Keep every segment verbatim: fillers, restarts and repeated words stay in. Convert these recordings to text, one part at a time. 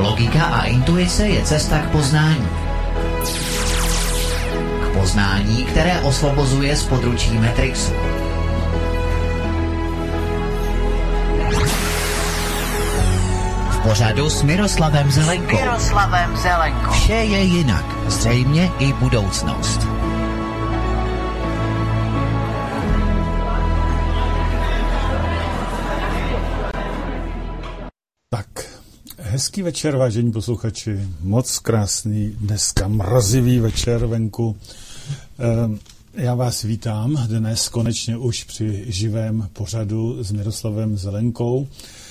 Logika a intuice je cesta k poznání. K poznání, které osvobozuje z područí Matrixu. V pořadu s Miroslavem Zelenkou. Miroslavem Zelenkou. Vše je jinak, zřejmě i budoucnost. Hezký večer, vážení posluchači, moc krásný, dneska mrazivý večer venku. Já vás vítám dnes konečně už při živém pořadu s Miroslavem Zelenkou,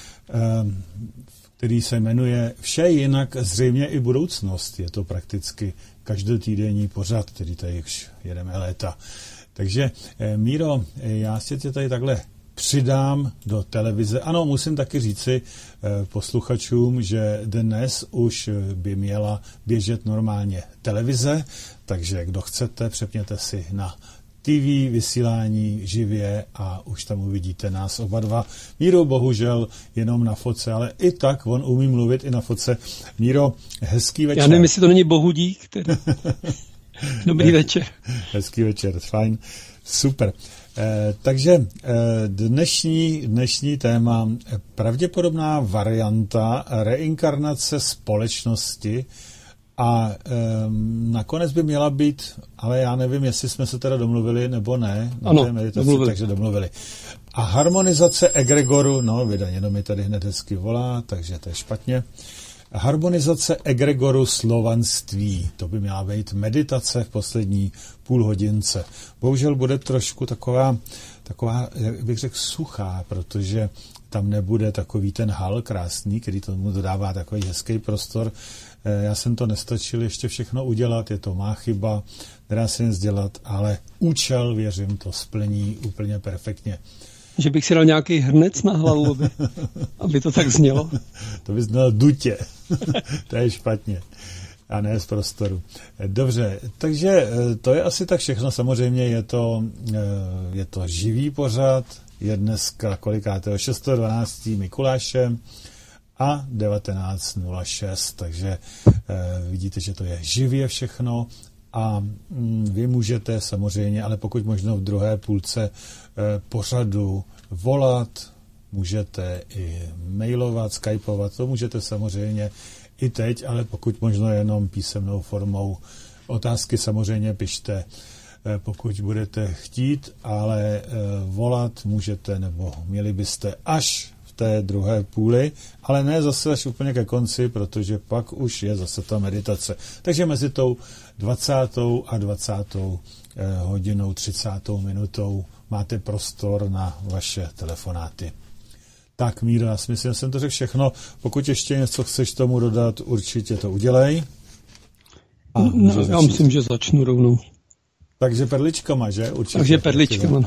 který se jmenuje Vše jinak, zřejmě i budoucnost. Je to prakticky každotýdenní pořad, který tady už jedeme léta. Takže Míro, já si tě tady takhle přidám do televize. Ano, musím taky říci eh, posluchačům, že dnes už by měla běžet normálně televize, takže kdo chcete, přepněte si na T V vysílání živě a už tam uvidíte nás oba dva. Míro bohužel jenom na foce, ale i tak on umí mluvit i na foce. Míro, hezký večer. Já nevím, jestli to není bohudík. Tedy. Dobrý večer. Hezký večer, fajn, super. Eh, takže eh, dnešní, dnešní téma, pravděpodobná varianta reinkarnace společnosti a eh, nakonec by měla být, ale já nevím, jestli jsme se teda domluvili nebo ne, na ano, té meditaci, domluvili. Takže domluvili. A harmonizace egregoru, no vydaněno mi tady hned hezky volá, takže to je špatně. Harmonizace egregoru slovanství, to by měla být meditace v poslední půl hodince. Bohužel bude trošku taková, taková, jak bych řekl, suchá, protože tam nebude takový ten hal krásný, který tomu dodává takový hezký prostor. Já jsem to nestačil ještě všechno udělat, je to má chyba, nedá se nic dělat, ale účel, věřím, to splní úplně perfektně. Že bych si dal nějaký hrnec na hlavu, aby, aby to tak znělo. To by znělo dutě. To je špatně. A ne z prostoru. Dobře, takže to je asi tak všechno. Samozřejmě je to, je to živý pořad. Je dneska kolikátého? šestého dvanáctého Mikuláše a devatenáct nula šest. Takže vidíte, že to je živě všechno. A vy můžete samozřejmě, ale pokud možno v druhé půlce pořadu volat, můžete i mailovat, skypovat, to můžete samozřejmě i teď, ale pokud možno jenom písemnou formou. Otázky samozřejmě pište, pokud budete chtít, ale volat můžete, nebo měli byste až v té druhé půli, ale ne zase až úplně ke konci, protože pak už je zase ta meditace. Takže mezi tou dvacátou a dvacátou hodinou, třicátou minutou máte prostor na vaše telefonáty. Tak, Míro, já si myslím, že jsem to řekl všechno. Pokud ještě něco chceš tomu dodat, určitě to udělej. A no, já myslím, že začnu rovnou. Takže perličkama, že? Určitě. Takže perličkama.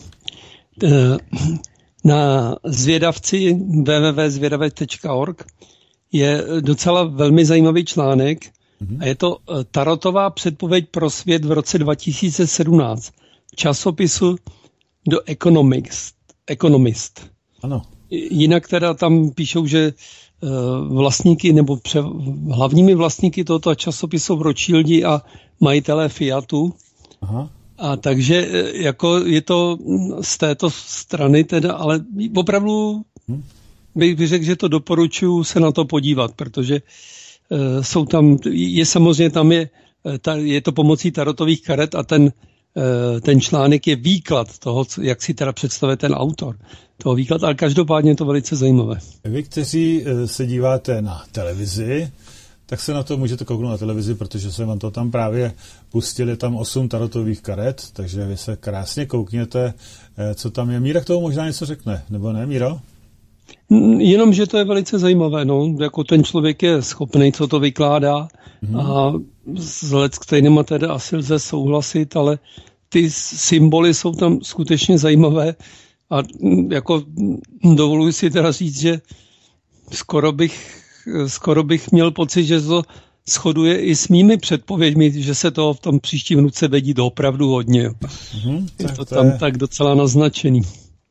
Na zvědavci w w w tečka zvědavec tečka org je docela velmi zajímavý článek mm-hmm. a je to tarotová předpověď pro svět v roce dva tisíce sedmnáct v časopisu The Economist. Economist. Ano. Jinak teda tam píšou, že vlastníky nebo pře, hlavními vlastníky tohoto časopisu jsou Rothschildi a majitelé Fiatu. Aha. A takže jako je to z této strany teda, ale opravdu hmm. bych řekl, že to doporučuji se na to podívat, protože uh, jsou tam, je samozřejmě tam je, ta, je to pomocí tarotových karet a ten, uh, ten článek je výklad toho, jak si teda představuje ten autor toho výklad, ale každopádně je to velice zajímavé. Vy, kteří se díváte na televizi, tak se na to můžete kouknout na televizi, protože se vám to tam právě pustili, tam osm tarotových karet, takže vy se krásně koukněte, co tam je. Míra k tomu možná něco řekne, nebo ne, Míro? Jenom, že to je velice zajímavé, no, jako ten člověk je schopný, co to vykládá hmm. a s leckterýma teda asi lze souhlasit, ale ty symboly jsou tam skutečně zajímavé a jako dovoluji si teda říct, že skoro bych skoro bych měl pocit, že to shoduje i s mými předpověďmi, že se to v tom příštím roce vedí opravdu hodně. Mm-hmm, je to, to tam je, tak docela naznačený.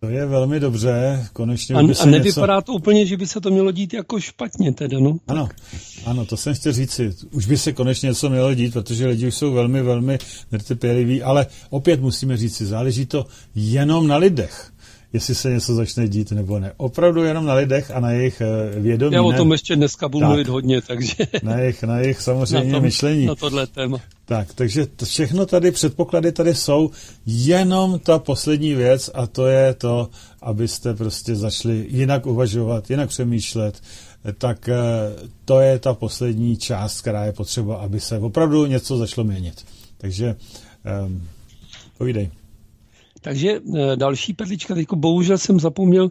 To je velmi dobře, konečně a, by se a nevypadá něco... to úplně, že by se to mělo dít jako špatně teda, no. Ano, ano, to jsem chtěl říci. Už by se konečně něco mělo dít, protože lidi už jsou velmi, velmi netrpěliví, ale opět musíme říci, záleží to jenom na lidech, jestli se něco začne dít nebo ne. Opravdu jenom na lidech a na jejich vědomí. Já o tom ne? ještě dneska budu tak. mluvit hodně, takže... Na jejich, na jejich samozřejmě na tom, myšlení. Na tohle téma. Tak, takže všechno tady, předpoklady tady jsou, jenom ta poslední věc a to je to, abyste prostě začali jinak uvažovat, jinak přemýšlet, tak to je ta poslední část, která je potřeba, aby se opravdu něco začalo měnit. Takže um, povídej. Takže další perlička, teďko bohužel jsem zapomněl,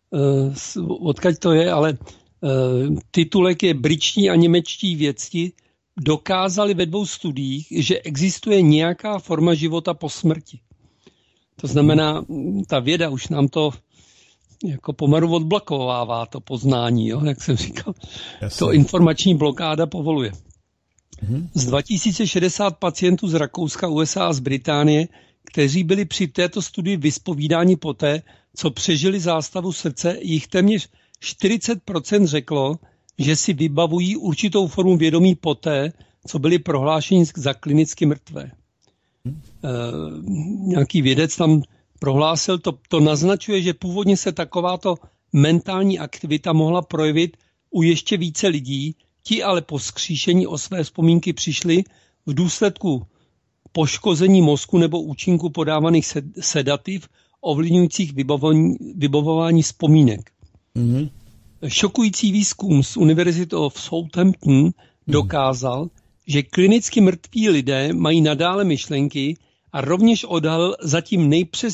uh, odkud to je, ale uh, titulek je Britští a němečtí vědci dokázali ve dvou studiích, že existuje nějaká forma života po smrti. To znamená, ta věda už nám to jako pomalu odblokovává, to poznání, jo, jak jsem říkal. Jasně. To informační blokáda povoluje. Mhm. Z dva tisíce šedesát pacientů z Rakouska, U S A a z Británie, kteří byli při této studii vyspovídáni poté, co přežili zástavu srdce, jich téměř čtyřicet procent řeklo, že si vybavují určitou formu vědomí poté, co byli prohlášeni za klinicky mrtvé. Hmm. E, nějaký vědec tam prohlásil, to, to naznačuje, že původně se takováto mentální aktivita mohla projevit u ještě více lidí, ti ale po vzkříšení o své vzpomínky přišli v důsledku poškození mozku nebo účinku podávaných sedativ ovlivňujících vybavování vzpomínek. Hmm. Šokující výzkum z University of Southampton dokázal, hmm. že klinicky mrtví lidé mají nadále myšlenky a rovněž odhalil zatím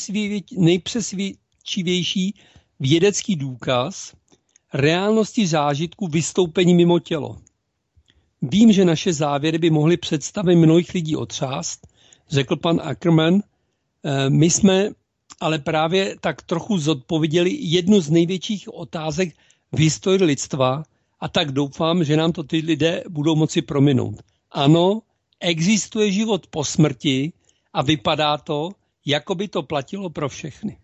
nejpřesvědčivější vědecký důkaz reálnosti zážitku vystoupení mimo tělo. Vím, že naše závěry by mohly představit mnohých lidí otřást, řekl pan Ackerman. My jsme ale právě tak trochu zodpověděli jednu z největších otázek v historii lidstva a tak doufám, že nám to ty lidé budou moci prominout. Ano, existuje život po smrti a vypadá to, jako by to platilo pro všechny.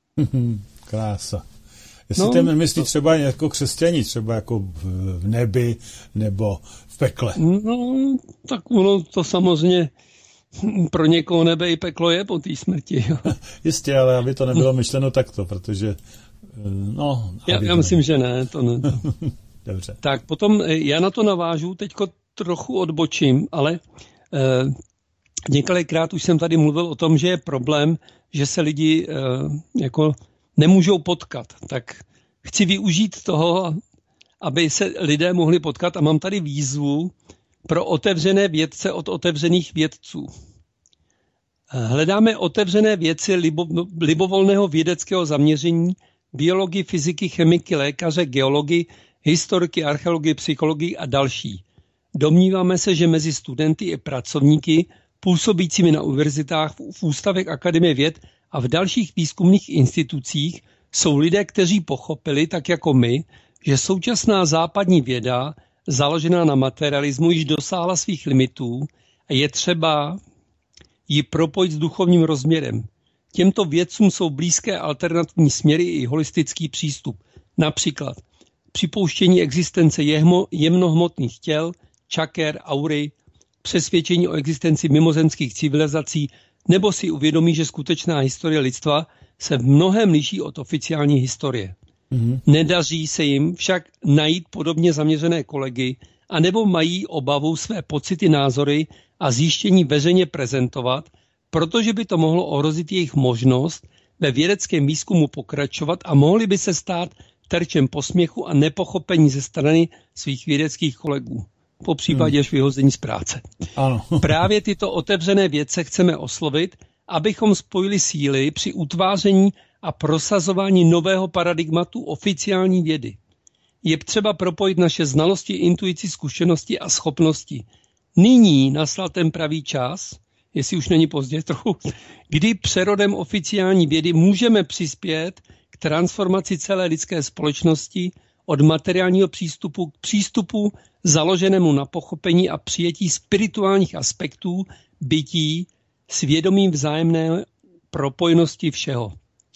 Krása. Jestli no, tím nemyslí to... třeba jako křesťaní, třeba jako v nebi nebo v pekle. No, tak ono to samozřejmě pro někoho nebe i peklo je po té smrti. Jo. Jistě, ale aby to nebylo myšleno takto, protože no... Já, já myslím, že ne. To ne to. Dobře. Tak potom já na to navážu, teďko trochu odbočím, ale eh, několikrát už jsem tady mluvil o tom, že je problém, že se lidi eh, jako nemůžou potkat. Tak chci využít toho, aby se lidé mohli potkat a mám tady výzvu pro otevřené vědce od otevřených vědců. Hledáme otevřené věci libo, libovolného vědeckého zaměření, biologii, fyziky, chemiky, lékaře, geologii, historiky, archeologii, psychologii a další. Domníváme se, že mezi studenty i pracovníky působícími na univerzitách, v ústavech Akademie věd a v dalších výzkumných institucích jsou lidé, kteří pochopili, tak jako my, že současná západní věda, založená na materialismu, již dosáhla svých limitů a je třeba ji propojit s duchovním rozměrem. Těmto vědcům jsou blízké alternativní směry i holistický přístup. Například připouštění existence jehmo, jemnohmotných těl, čaker, aury, přesvědčení o existenci mimozemských civilizací, nebo si uvědomí, že skutečná historie lidstva se v mnohém liší od oficiální historie. Mm-hmm. Nedaří se jim však najít podobně zaměřené kolegy, anebo mají obavu své pocity, názory a zjištění veřejně prezentovat, protože by to mohlo ohrozit jejich možnost ve vědeckém výzkumu pokračovat a mohli by se stát terčem posměchu a nepochopení ze strany svých vědeckých kolegů. Po případě až vyhození z práce. Ano. Právě tyto otevřené vědce chceme oslovit, abychom spojili síly při utváření a prosazování nového paradigmatu oficiální vědy. Je třeba propojit naše znalosti, intuici, zkušenosti a schopnosti. Nyní nastal ten pravý čas, jestli už není pozdě trochu, kdy přerodem oficiální vědy můžeme přispět k transformaci celé lidské společnosti od materiálního přístupu k přístupu založenému na pochopení a přijetí spirituálních aspektů bytí s vědomím vzájemné propojenosti všeho.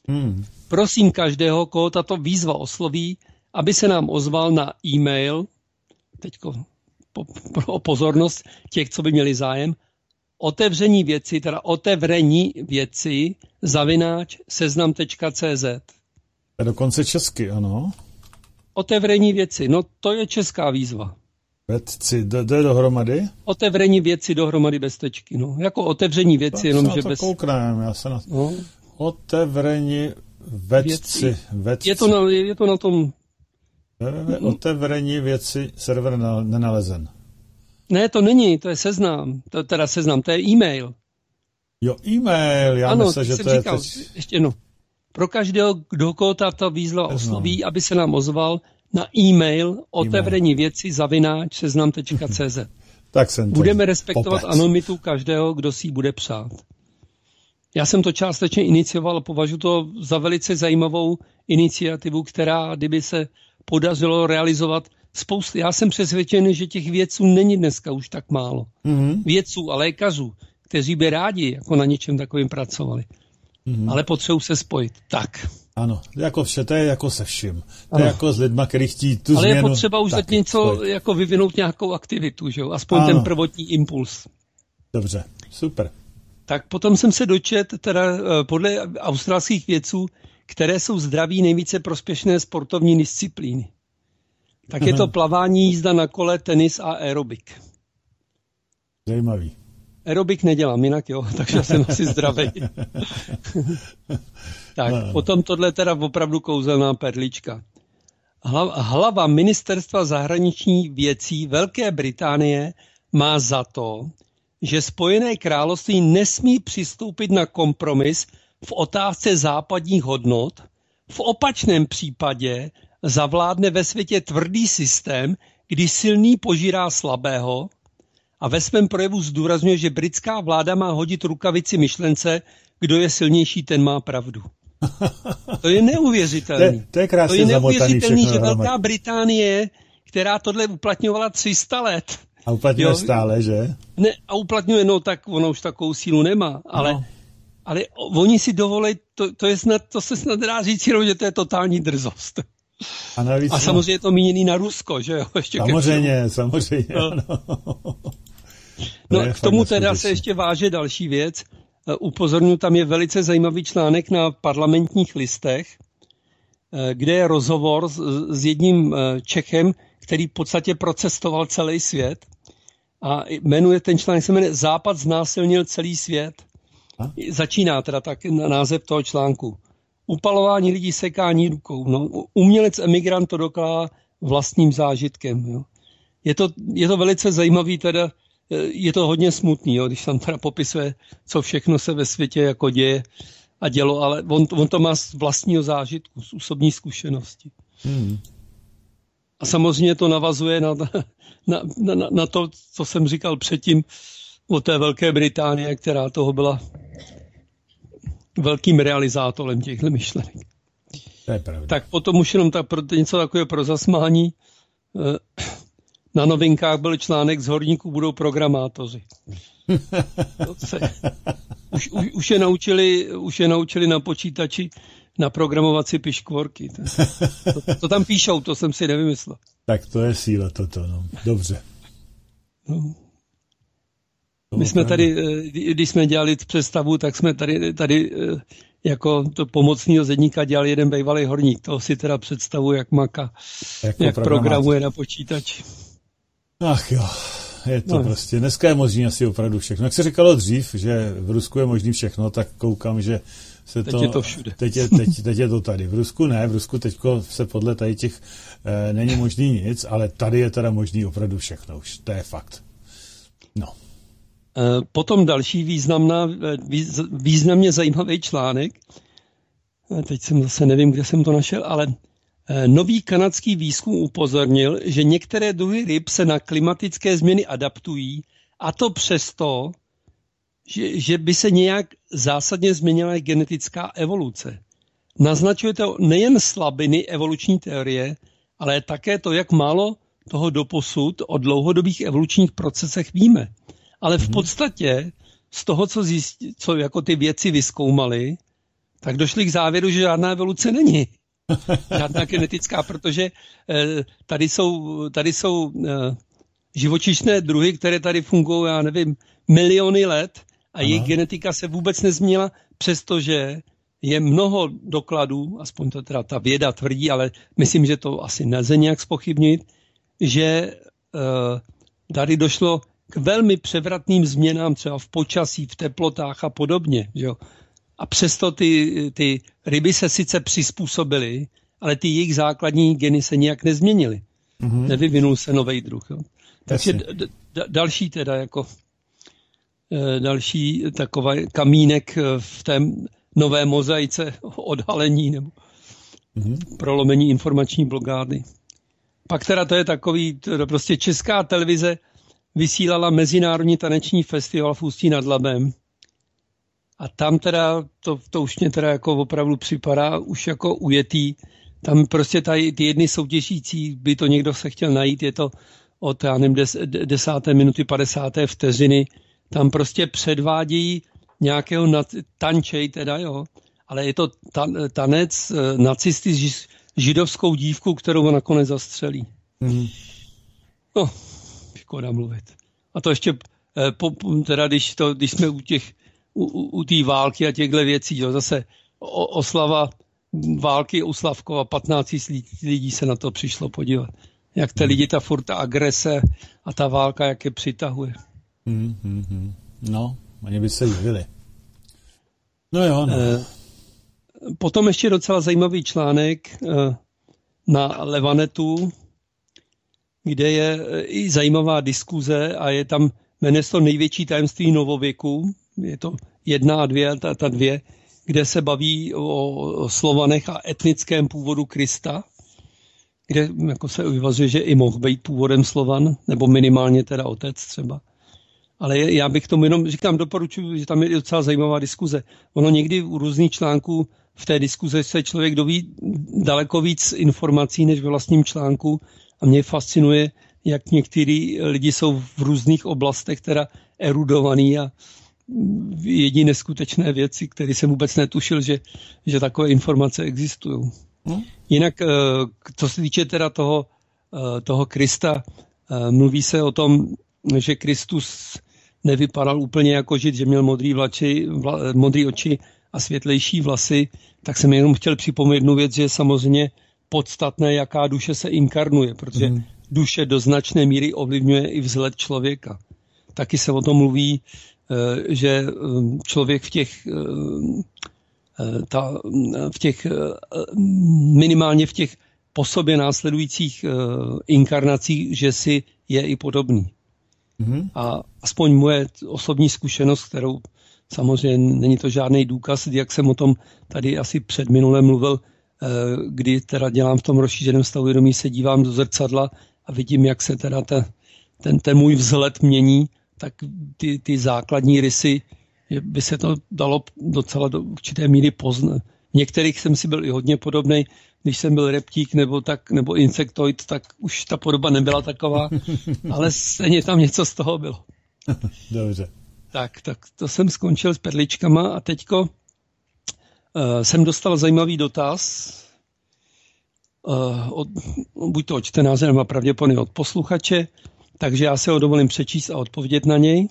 Hmm. Prosím každého, koho tato výzva osloví, aby se nám ozval na e-mail, teďko po, pro pozornost těch, co by měli zájem, otevření věci, teda otevření věci, zavináč seznam tečka cé zet. A dokonce česky, ano. Otevření věci, no to je česká výzva. Věci, to je dohromady? Otevření věci dohromady bez tečky, no. Jako otevření věci, jenom že bez... Kouknem, já se na... No. Otevření věci. věci. Je, to na, je to na tom... Otevření věci, server nenalezen. Ne, to není, to je seznam. To teda seznam, to je e-mail. Jo, e-mail, já ano, myslím, že to říkal, je teď... ještě no. Pro každého, kdo koho tato výzva osloví, aby se nám ozval na e-mail otevření věci zavináč seznam tečka cé zet. Tak jsem Budeme respektovat popec. anonymitu každého, kdo si ji bude přát. Já jsem to částečně inicioval a považuji to za velice zajímavou iniciativu, která, kdyby se podařilo realizovat spousty. Já jsem přesvědčený, že těch vědců není dneska už tak málo. Mm-hmm. Vědců a lékařů, kteří by rádi jako na něčem takovým pracovali. Mm-hmm. Ale potřebují se spojit. Tak. Ano, jako vše, to je jako se vším. To ano. Je jako s lidma, kteří chtějí tu Ale změnu. Ale je potřeba už tak něco, spojit. Jako vyvinout nějakou aktivitu, že jo? Aspoň ano. Ten prvotní impuls. Dobře, super. Tak potom jsem se dočet, teda podle australských vědců, které jsou zdraví nejvíce prospěšné sportovní disciplíny. Tak je to plavání, jízda na kole, tenis a aerobik. Zajímavý. Aerobik nedělám jinak, jo, takže jsem asi zdravý. Tak, no. Potom tohle teda opravdu kouzelná perlička. Hlava ministerstva zahraničních věcí Velké Británie má za to, že Spojené království nesmí přistoupit na kompromis v otázce západních hodnot. V opačném případě zavládne ve světě tvrdý systém, kdy silný požírá slabého, a ve svém projevu zdůrazňuje, že britská vláda má hodit rukavici myšlence, kdo je silnější, ten má pravdu. To je neuvěřitelné. To, to je krásně to je neuvěřitelné, že hromad. Velká Británie, která tohle uplatňovala tři sta let. A uplatňuje jo, stále, že? Ne, a uplatňuje, no tak ono už takovou sílu nemá, ale, no. ale oni si dovolí, to, to, je snad, to se snad dá říct jenom, že to je totální drzost. A, navíc, a samozřejmě je to míněný na Rusko, že jo? Ještě samozřejmě, samozřejmě. No, no k tomu teda se ještě váže další věc. Upozorňuji, tam je velice zajímavý článek na Parlamentních listech, kde je rozhovor s, s jedním Čechem, který v podstatě procestoval celý svět. A jmenuje, ten článek se jmenuje Západ znásilnil celý svět. A? Začíná teda tak název toho článku. Upalování lidí, sekání rukou. No, umělec emigrant to dokládá vlastním zážitkem. Jo. Je, to, je to velice zajímavý, teda, je to hodně smutný, jo, když tam teda popisuje, co všechno se ve světě jako děje a dělo, ale on, on to má z vlastního zážitku, z osobní zkušenosti. Hmm. A samozřejmě to navazuje na, na, na, na to, co jsem říkal předtím o té Velké Británie, která toho byla velkým realizátorem těchto myšlenek. To je pravda. Tak potom už jenom tak, pro, něco takové pro zasmání. Na Novinkách byl článek, z horníků budou programátoři. už, už, už, je naučili, už je naučili na počítači naprogramovací piškvorky. To, to, to tam píšou, to jsem si nevymyslel. Tak to je síla toto, no. Dobře. No. My jsme tady, když jsme dělali představu, tak jsme tady, tady jako to pomocného zedníka dělal jeden bývalý horník. To si teda představu, jak maka, jako jak programuje na počítači. Ach jo, je to no. prostě. Dneska je možný asi opravdu všechno. Jak se říkalo dřív, že v Rusku je možný všechno, tak koukám, že se teď to... je to všude. Teď je, teď, teď je to tady. V Rusku ne, v Rusku teďko se podle tady těch eh, není možný nic, ale tady je teda možný opravdu všechno už. To je fakt. No. Potom další významná, významně zajímavý článek, teď jsem zase nevím, kde jsem to našel, ale nový kanadský výzkum upozornil, že některé druhy ryb se na klimatické změny adaptují, a to přesto, že, že by se nějak zásadně změnila genetická evoluce. Naznačuje to nejen slabiny evoluční teorie, ale také to, jak málo toho doposud o dlouhodobých evolučních procesech víme. Ale v podstatě z toho, co, zjistí, co jako ty věci vyzkoumali, tak došli k závěru, že žádná evoluce není. Žádná genetická, protože tady jsou, tady jsou živočišné druhy, které tady fungují, já nevím, miliony let a Aha. jejich genetika se vůbec nezměnila, přestože je mnoho dokladů, aspoň to teda ta věda tvrdí, ale myslím, že to asi nelze nějak zpochybnit, že tady došlo k velmi převratným změnám třeba v počasí, v teplotách a podobně. Že jo? A přesto ty, ty ryby se sice přizpůsobily, ale ty jejich základní geny se nějak nezměnily. Mm-hmm. Nevyvinul se nový druh. Jo? Takže d- d- další teda jako e, další takový kamínek v té nové mozaice odhalení nebo mm-hmm. prolomení informační blokády. Pak teda to je takový, to prostě Česká televize vysílala Mezinárodní taneční festival v Ústí nad Labem. A tam teda, to, to už mě teda jako opravdu připadá už jako ujetý. Tam prostě tady ty jedny soutěžící, by to někdo se chtěl najít, je to od, já nevím, des, desáté minuty, padesáté vteřiny. Tam prostě předvádějí nějakého nad, tančej teda, jo. Ale je to tan, tanec nacisty s židovskou dívku, kterou nakonec zastřelí. Mm. No, škoda mluvit. A to ještě, po, teda když, to, když jsme u těch u, u té války a těchto věcí, jo, zase o, oslava války u Slavkova, patnáct lidí se na to přišlo podívat. Jak ty lidi, ta furt ta agrese a ta válka, jak je přitahuje. Mm, mm, mm. No, oni by se divili. No jo, no. E, potom ještě docela zajímavý článek e, na Levanetu, kde je i zajímavá diskuze a je tam, jmenuje se to Největší tajemství novověku, je to jedna a dvě, ta, ta dvě, kde se baví o, o Slovanech a etnickém původu Krista, kde jako se vyvazuje, že i mohl být původem Slovan, nebo minimálně teda otec třeba. Ale já bych tomu jenom, říkám, doporučuji, že tam je docela zajímavá diskuze. Ono někdy u různých článků v té diskuze se člověk doví daleko víc informací než ve vlastním článku a mě fascinuje, jak některý lidi jsou v různých oblastech teda erudovaný a jedí neskutečné věci, které jsem vůbec netušil, že, že takové informace existují. Hmm. Jinak, co se týče teda toho, toho Krista, mluví se o tom, že Kristus nevypadal úplně jako žid, že měl modrý, vlači, vla, modrý oči a světlejší vlasy, tak jsem jenom chtěl připomenout jednu věc, že je samozřejmě podstatné, jaká duše se inkarnuje, protože hmm. duše do značné míry ovlivňuje i vzhled člověka. Taky se o tom mluví, že člověk v těch, ta, v těch minimálně v těch po sobě následujících inkarnacích, že si je i podobný. Mm-hmm. A aspoň moje osobní zkušenost, kterou samozřejmě není to žádný důkaz, jak jsem o tom tady asi před minulem mluvil, kdy teda dělám v tom rozšířeném stavu vědomí, se dívám do zrcadla a vidím, jak se teda ta, ten, ten můj vzhled mění, tak ty, ty základní rysy, by se to dalo docela do určité míry poznat. Některých jsem si byl i hodně podobný, když jsem byl reptík nebo, tak, nebo insektoid, tak už ta podoba nebyla taková, ale stejně tam něco z toho bylo. Dobře. Tak, tak to jsem skončil s perličkama a teďko uh, jsem dostal zajímavý dotaz, uh, od, buď to od čtenáře, nebo pravděpodobně od posluchače, takže já se ho dovolím přečíst a odpovědět na něj.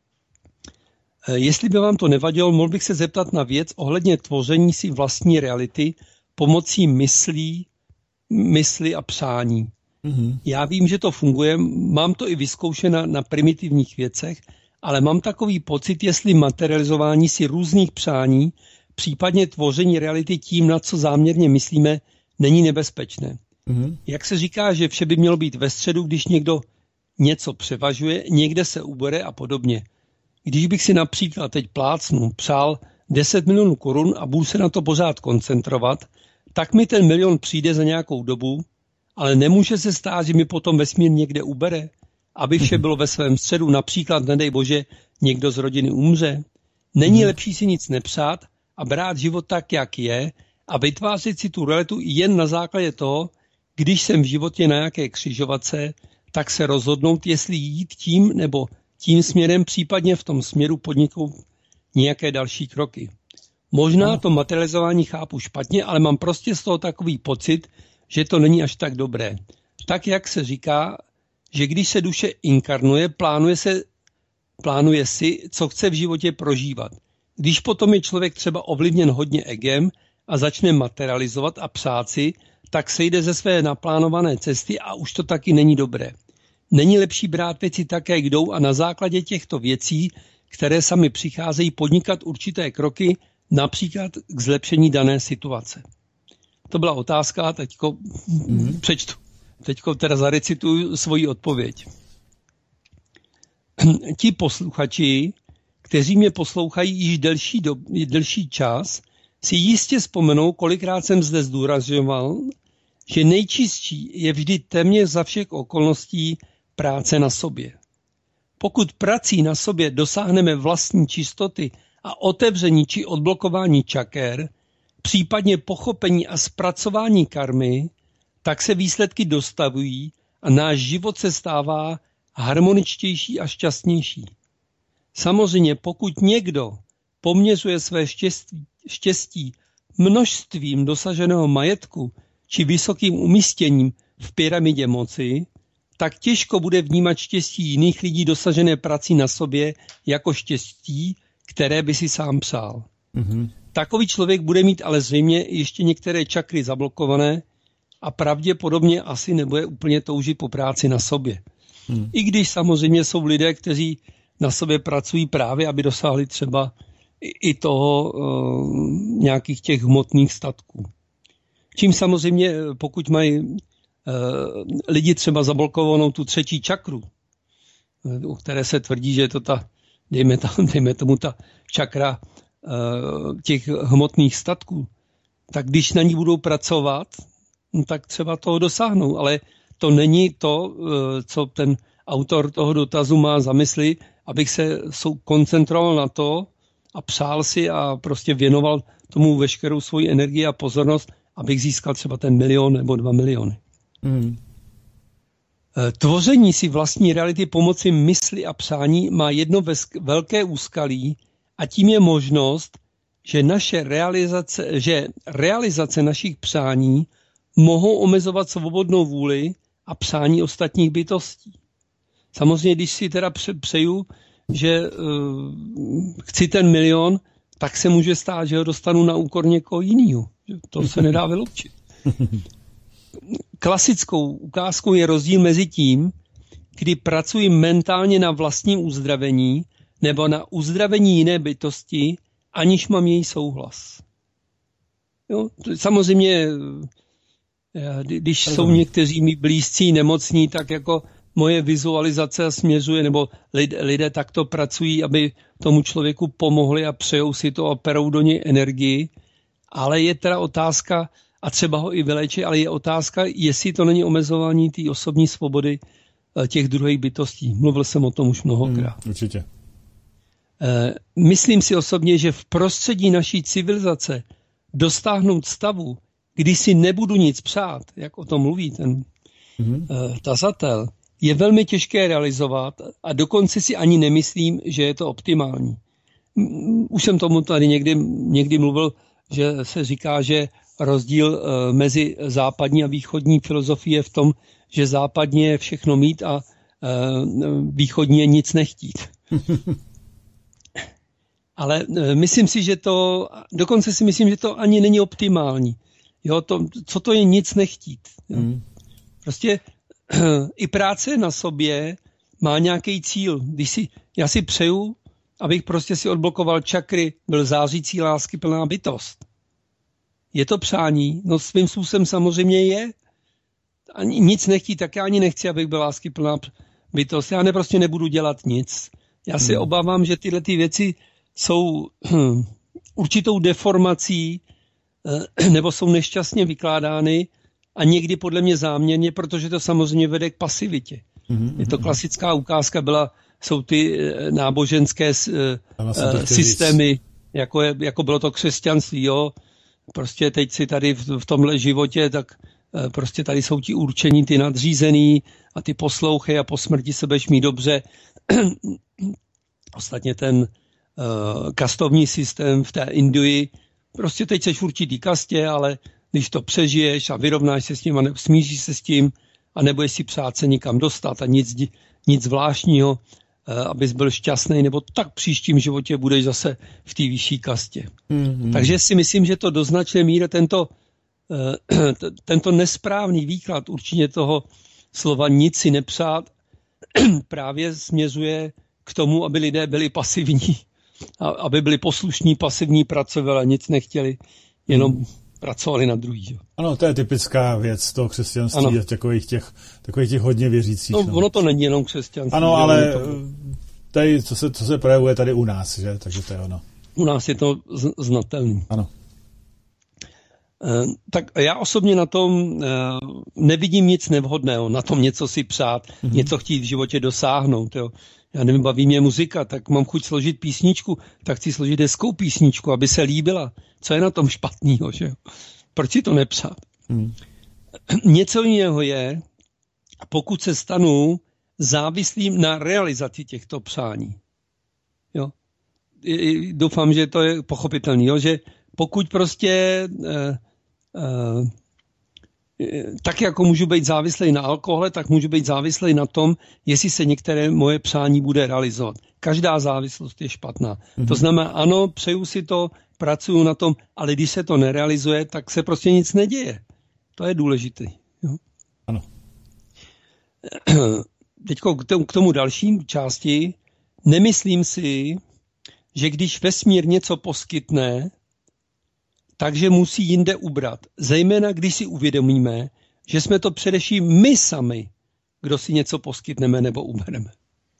Uh, jestli by vám to nevadilo, mohl bych se zeptat na věc ohledně tvoření si vlastní reality pomocí myslí, mysli a přání. Mm-hmm. Já vím, že to funguje, mám to i vyzkoušeno na primitivních věcech, ale mám takový pocit, jestli materializování si různých přání, případně tvoření reality tím, na co záměrně myslíme, není nebezpečné. Mm-hmm. Jak se říká, že vše by mělo být ve středu, když někdo něco převažuje, někde se ubere a podobně. Když bych si například teď plácnu přál deset milionů korun a budu se na to pořád koncentrovat, tak mi ten milion přijde za nějakou dobu, ale nemůže se stát, že mi potom vesmír někde ubere, aby vše bylo ve svém středu, například, nedej bože, někdo z rodiny umře. Není lepší si nic nepřát a brát život tak, jak je a vytvářet si tu realitu jen na základě toho, když jsem v životě na nějaké křižovatce, tak se rozhodnout, jestli jít tím nebo tím směrem, případně v tom směru podniknout nějaké další kroky. Možná to materializování chápu špatně, ale mám prostě z toho takový pocit, že to není až tak dobré. Tak, jak se říká, že když se duše inkarnuje, plánuje, se, plánuje si, co chce v životě prožívat. Když potom je člověk třeba ovlivněn hodně egem a začne materializovat a přát si, tak se jde ze své naplánované cesty a už to taky není dobré. Není lepší brát věci tak, jak jdou a na základě těchto věcí, které sami přicházejí, podnikat určité kroky, například k zlepšení dané situace. To byla otázka, teďko mm-hmm. přečtu. Teďko teda zarecituju svoji odpověď. Ti posluchači, kteří mě poslouchají již delší, dob, delší čas, si jistě vzpomenou, kolikrát jsem zde zdůrazňoval, že nejčistší je vždy téměř za všech okolností práce na sobě. Pokud prací na sobě dosáhneme vlastní čistoty a otevření či odblokování čaker, případně pochopení a zpracování karmy, tak se výsledky dostavují a náš život se stává harmoničtější a šťastnější. Samozřejmě, pokud někdo poměřuje své štěstí, štěstí množstvím dosaženého majetku či vysokým umístěním v pyramidě moci, tak těžko bude vnímat štěstí jiných lidí dosažené prací na sobě jako štěstí, které by si sám přál. Mm-hmm. Takový člověk bude mít ale zřejmě ještě některé čakry zablokované a pravděpodobně asi nebude úplně toužit po práci na sobě. Mm. I když samozřejmě jsou lidé, kteří na sobě pracují právě, aby dosáhli třeba i toho uh, nějakých těch hmotných statků. Čím samozřejmě, pokud mají uh, lidi třeba zablokovanou tu třetí čakru, u které se tvrdí, že je to ta, dejme, tam, dejme tomu ta čakra uh, těch hmotných statků, tak když na ní budou pracovat, no tak třeba toho dosáhnou, ale to není to, uh, co ten autor toho dotazu má za mysli, abych se koncentroval na to a přál si a prostě věnoval tomu veškerou svoji energii a pozornost, abych získal třeba ten milion nebo dva miliony. Mm. Tvoření si vlastní reality pomocí mysli a přání má jedno velké úskalí a tím je možnost, že naše realizace, že realizace našich přání mohou omezovat svobodnou vůli a přání ostatních bytostí. Samozřejmě, když si teda přeju, že uh, chci ten milion, tak se může stát, že ho dostanu na úkor někoho jiného. To se nedá vyloučit. Klasickou ukázkou je rozdíl mezi tím, kdy pracuji mentálně na vlastním uzdravení nebo na uzdravení jiné bytosti, aniž mám její souhlas. Jo? Samozřejmě, když jsou někteří mý blízcí nemocní, tak jako moje vizualizace směřuje, nebo lidé, lidé takto pracují, aby tomu člověku pomohli a přejou si to a perou do něj energii. Ale je teda otázka, a třeba ho i vylečí, ale je otázka, jestli to není omezování té osobní svobody těch druhých bytostí. Mluvil jsem o tom už mnohokrát. Hmm, určitě. Myslím si osobně, že v prostředí naší civilizace dostáhnout stavu, kdy si nebudu nic přát, jak o tom mluví ten hmm. tazatel, je velmi těžké realizovat a dokonce si ani nemyslím, že je to optimální. Už jsem tomu tady někdy, někdy mluvil, že se říká, že rozdíl mezi západní a východní filozofií je v tom, že západní je všechno mít a východní je nic nechtít. Ale myslím si, že to, dokonce si myslím, že to ani není optimální. Jo, to, co to je nic nechtít? Jo? Mm. Prostě i práce na sobě má nějaký cíl. Když si, já si přeju, abych prostě si odblokoval čakry, byl zářící láskyplná bytost. Je to přání? No svým způsobem samozřejmě je. Ani nic nechtít, tak já ani nechci, abych byl láskyplná bytost. Já ne, prostě nebudu dělat nic. Já se hmm. obávám, že tyhle ty věci jsou hm, určitou deformací eh, nebo jsou nešťastně vykládány a někdy podle mě záměrně, protože to samozřejmě vede k pasivitě. Hmm. Je to klasická ukázka, byla, jsou ty eh, náboženské eh, systémy, jako, je, jako bylo to křesťanství, jo. Prostě teď si tady v, v tomhle životě, tak eh, prostě tady jsou ti určení, ty nadřízený a ty poslouchej a po smrti se budeš mít dobře. Ostatně ten uh, kastovní systém v té Indii. Prostě teď seš v určitý kastě, ale když to přežiješ a vyrovnáš se s tím a ne, smíříš se s tím a nebudeš si přát se nikam dostat a nic, nic zvláštního, uh, abys byl šťastný, nebo tak v příštím životě budeš zase v té vyšší kastě. Mm-hmm. Takže si myslím, že to do značné míry tento, uh, t- tento nesprávný výklad určitě toho slova nic si nepřát právě směřuje k tomu, aby lidé byli pasivní, aby byli poslušní, pasivní, pracovali a nic nechtěli, jenom hmm. pracovali na druhý. Ano, to je typická věc toho křesťanství a takových těch, takových těch hodně věřících. No, no. Ono to není jenom křesťanství. Ano, ale to... tady, co se, co se projevuje tady u nás, že? Takže to je ono. U nás je to z- znatelný. Ano. Tak já osobně na tom nevidím nic nevhodného, na tom něco si přát, mm-hmm. něco chtít v životě dosáhnout. Jo. Já nevím, baví mě muzika, tak mám chuť složit písničku, tak chci složit hezkou písničku, aby se líbila. Co je na tom špatného, že jo? Proč si to nepřát? Mm. Něco jiného je, pokud se stanu závislým na realizaci těchto přání. Jo. Doufám, že to je pochopitelný, jo? Že pokud prostě eh, eh, tak jako můžu být závislý na alkohole, tak můžu být závislý na tom, jestli se některé moje přání bude realizovat. Každá závislost je špatná. Mm-hmm. To znamená, ano, přeju si to, pracuju na tom, ale když se to nerealizuje, tak se prostě nic neděje. To je důležité. Jo? Ano. Teď k tomu dalším části. Nemyslím si, že když vesmír něco poskytne, takže musí jinde ubrat. Zejména když si uvědomíme, že jsme to především my sami, kdo si něco poskytneme nebo ubereme.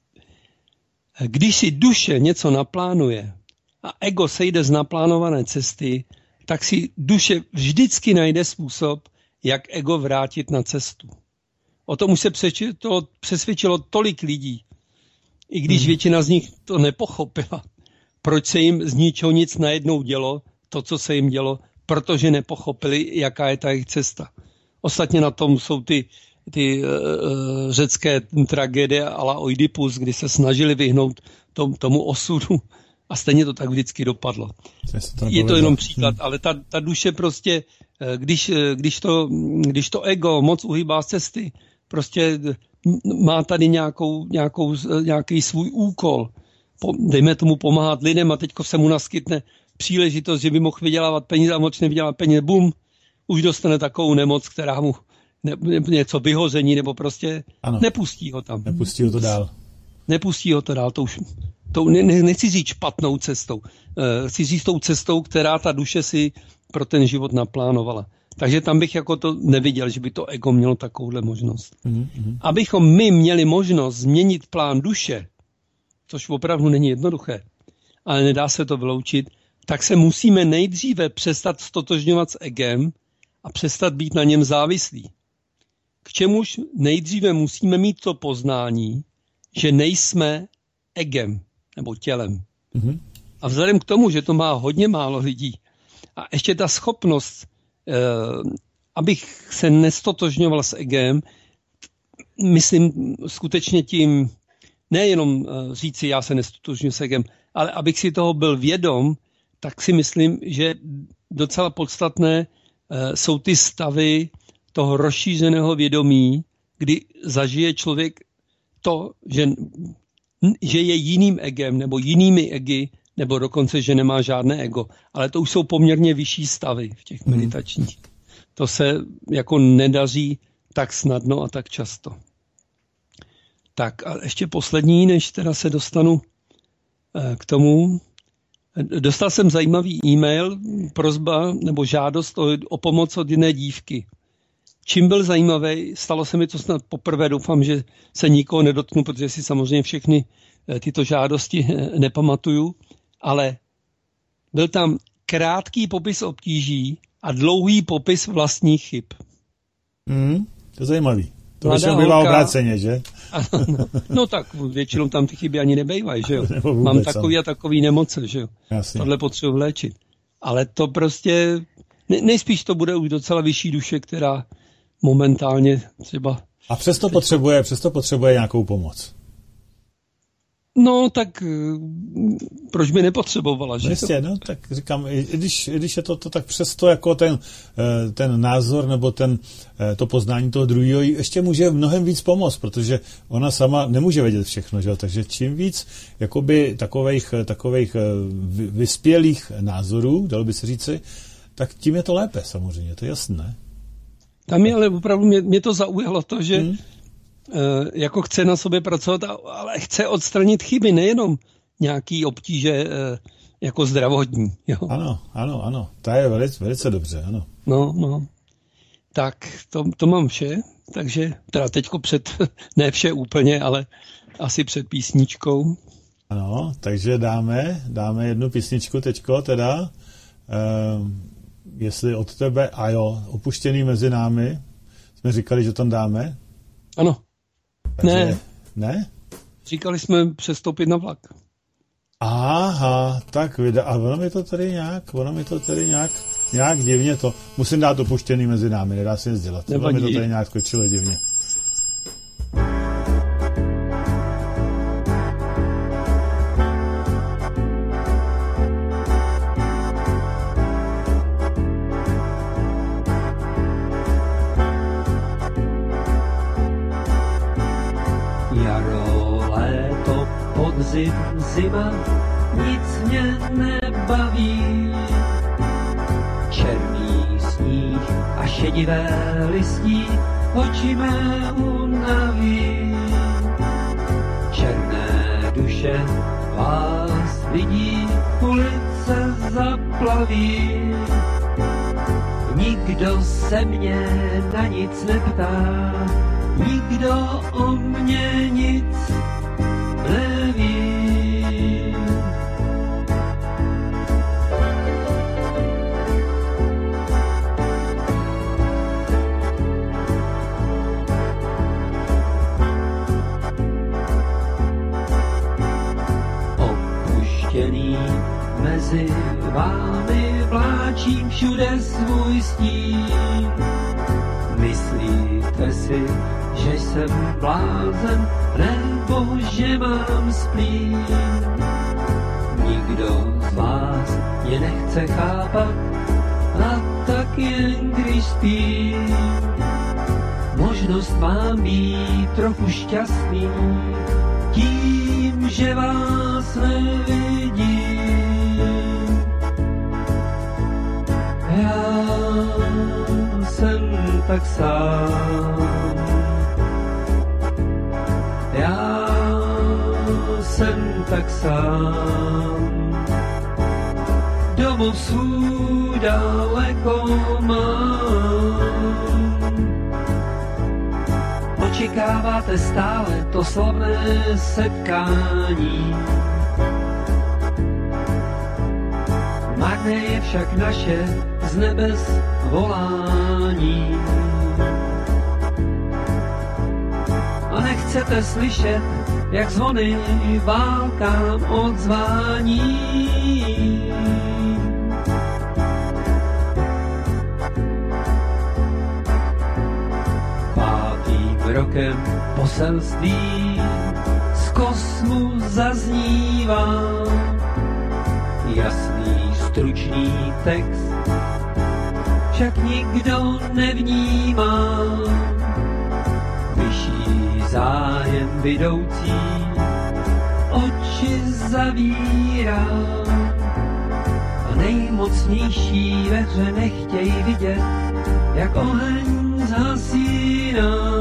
Když si duše něco naplánuje a ego sejde z naplánované cesty, tak si duše vždycky najde způsob, jak ego vrátit na cestu. O tom už se přesvědčilo, přesvědčilo tolik lidí, i když hmm. většina z nich to nepochopila. Proč se jim z ničeho nic najednou dělo, to, co se jim dělo, protože nepochopili, jaká je ta jejich cesta. Ostatně na tom jsou ty, ty uh, řecké tragédie a la Oidipus, kdy se snažili vyhnout tom, tomu osudu a stejně to tak vždycky dopadlo. To je to jenom příklad, hmm. ale ta, ta duše prostě, když, když, to, když to ego moc uhýbá z cesty, prostě má tady nějakou, nějakou, nějaký svůj úkol, dejme tomu pomáhat lidem a teďko se mu naskytne příležitost, že by mohl vydělávat peníze a moc nevydělá peníze, bum, už dostane takovou nemoc, která mu ne, ne, něco vyhození, nebo prostě ano. nepustí ho tam. Nepustí ho to dál. Nepustí ho to dál, to už, to ne, ne, nechci říct špatnou cestou, uh, chci říct tou cestou, která ta duše si pro ten život naplánovala. Takže tam bych jako to neviděl, že by to ego mělo takovouhle možnost. Mm-hmm. Abychom my měli možnost změnit plán duše, což opravdu není jednoduché, ale nedá se to vyloučit, tak se musíme nejdříve přestat stotožňovat s egem a přestat být na něm závislí. K čemuž nejdříve musíme mít to poznání, že nejsme egem nebo tělem. Mm-hmm. A vzhledem k tomu, že to má hodně málo lidí a ještě ta schopnost, eh, abych se nestotožňoval s egem, myslím skutečně tím, nejenom říci, já se nestotožňuji s egem, ale abych si toho byl vědom, tak si myslím, že docela podstatné uh, jsou ty stavy toho rozšířeného vědomí, kdy zažije člověk to, že, že je jiným egem nebo jinými egy, nebo dokonce, že nemá žádné ego. Ale to už jsou poměrně vyšší stavy v těch meditačních. Hmm. To se jako nedaří tak snadno a tak často. Tak a ještě poslední, než teda se dostanu uh, k tomu. Dostal jsem zajímavý e-mail, prosba nebo žádost o, o pomoc od jiné dívky. Čím byl zajímavý, stalo se mi to snad poprvé, doufám, že se nikoho nedotknu, protože si samozřejmě všechny tyto žádosti nepamatuju, ale byl tam krátký popis obtíží a dlouhý popis vlastních chyb. Mm, to je zajímavý. To už bývá obráceně, že? No, no, no tak většinou tam ty chyby ani nebejvají, že jo? Mám takový a takový nemoce, že jo? Jasně. Tohle potřebuji léčit. Ale to prostě, ne, nejspíš to bude už docela vyšší duše, která momentálně třeba... A přesto potřebuje, přesto potřebuje nějakou pomoc. No, tak proč by nepotřebovala, že? Jistě, no, tak říkám, i když, i když je to, to tak přesto jako ten, ten názor nebo ten, to poznání toho druhého ještě může mnohem víc pomoct, protože ona sama nemůže vědět všechno, že? Takže čím víc jakoby takových, takových vyspělých názorů, dalo by se říci, tak tím je to lépe samozřejmě, to je jasné, ne? Tam je ale opravdu, mě, mě to zaujalo to, že hmm. jako chce na sobě pracovat, ale chce odstranit chyby, nejenom nějaký obtíže jako zdravotní. Jo. Ano, ano, ano. To je velice, velice dobře, ano. No, no. Tak to, to mám vše, takže teda teďko před, ne vše úplně, ale asi před písničkou. Ano, takže dáme, dáme jednu písničku teďko teda, ehm, jestli od tebe, a jo, Opuštěný mezi námi, jsme říkali, že tam dáme. Ano. Takže, ne. Ne? Říkali jsme přestoupit na vlak. Aha, tak vydá, a ono mi to tady nějak, ono mi to tady nějak, nějak divně to, musím dát Opuštěný mezi námi, nedá se nic dělat. Ono mi to tady nějak skočilo divně. Podzim, zima, nic mě nebaví. Černý sníh a šedivé listí oči mé unaví. Černé duše vás lidí ulice zaplaví. Nikdo se mě na nic neptá, nikdo o mě nic neví. Opuštěný mezi vámi vláčím všude svůj stín. Myslíte si, že jsem blázen, nebo že mám splín. Nikdo z vás mě nechce chápat, a tak jen když spím. Možnost mám být trochu šťastný, tím, že vás nevidím. Já jsem tak sám. Já jsem tak sám. Domov svůj daleko mám. Očekáváte stále to slavné setkání. Marné je však naše z nebes volání. A nechcete slyšet, jak zvony válkám odzvání. Pátým rokem poselství z kosmu zaznívá. Jasný, stručný text však nikdo nevnímá. Vyšší zájem vidoucí oči zavírá. A nejmocnější ve hře nechtějí vidět, jak oheň zhasíná.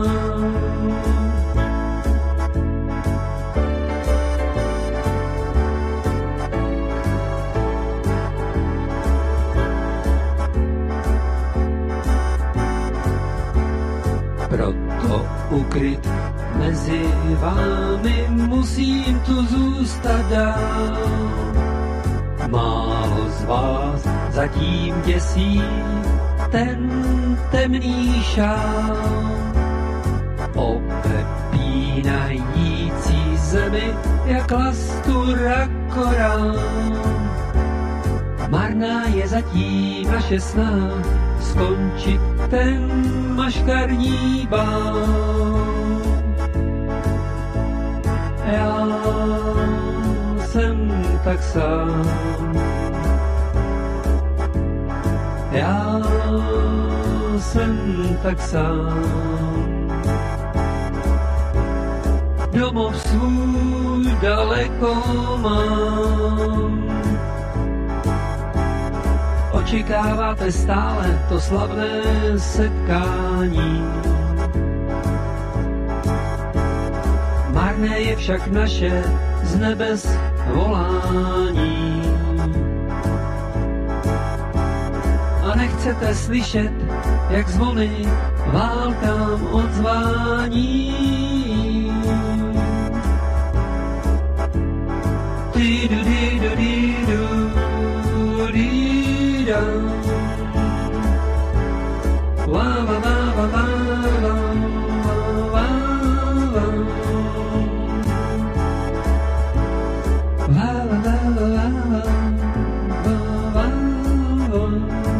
Proto ukryt mezi vámi musím tu zůstat dál. Málo z vás zatím děsí ten temný šál. Opepínající zemi jak lastur a korál. Marná je zatím naše snaha skončit ten maškarní bál. Já jsem tak sám. Já jsem tak sám. Domov svůj daleko mám. Očekáváte stále to slavné setkání. Marné je však naše z nebes volání. A nechcete slyšet, jak zvony válkám odzvání. Di du di du di du di da. Wa wa wa wa wa wa wa wa. Wa wa wa wa wa wa wa.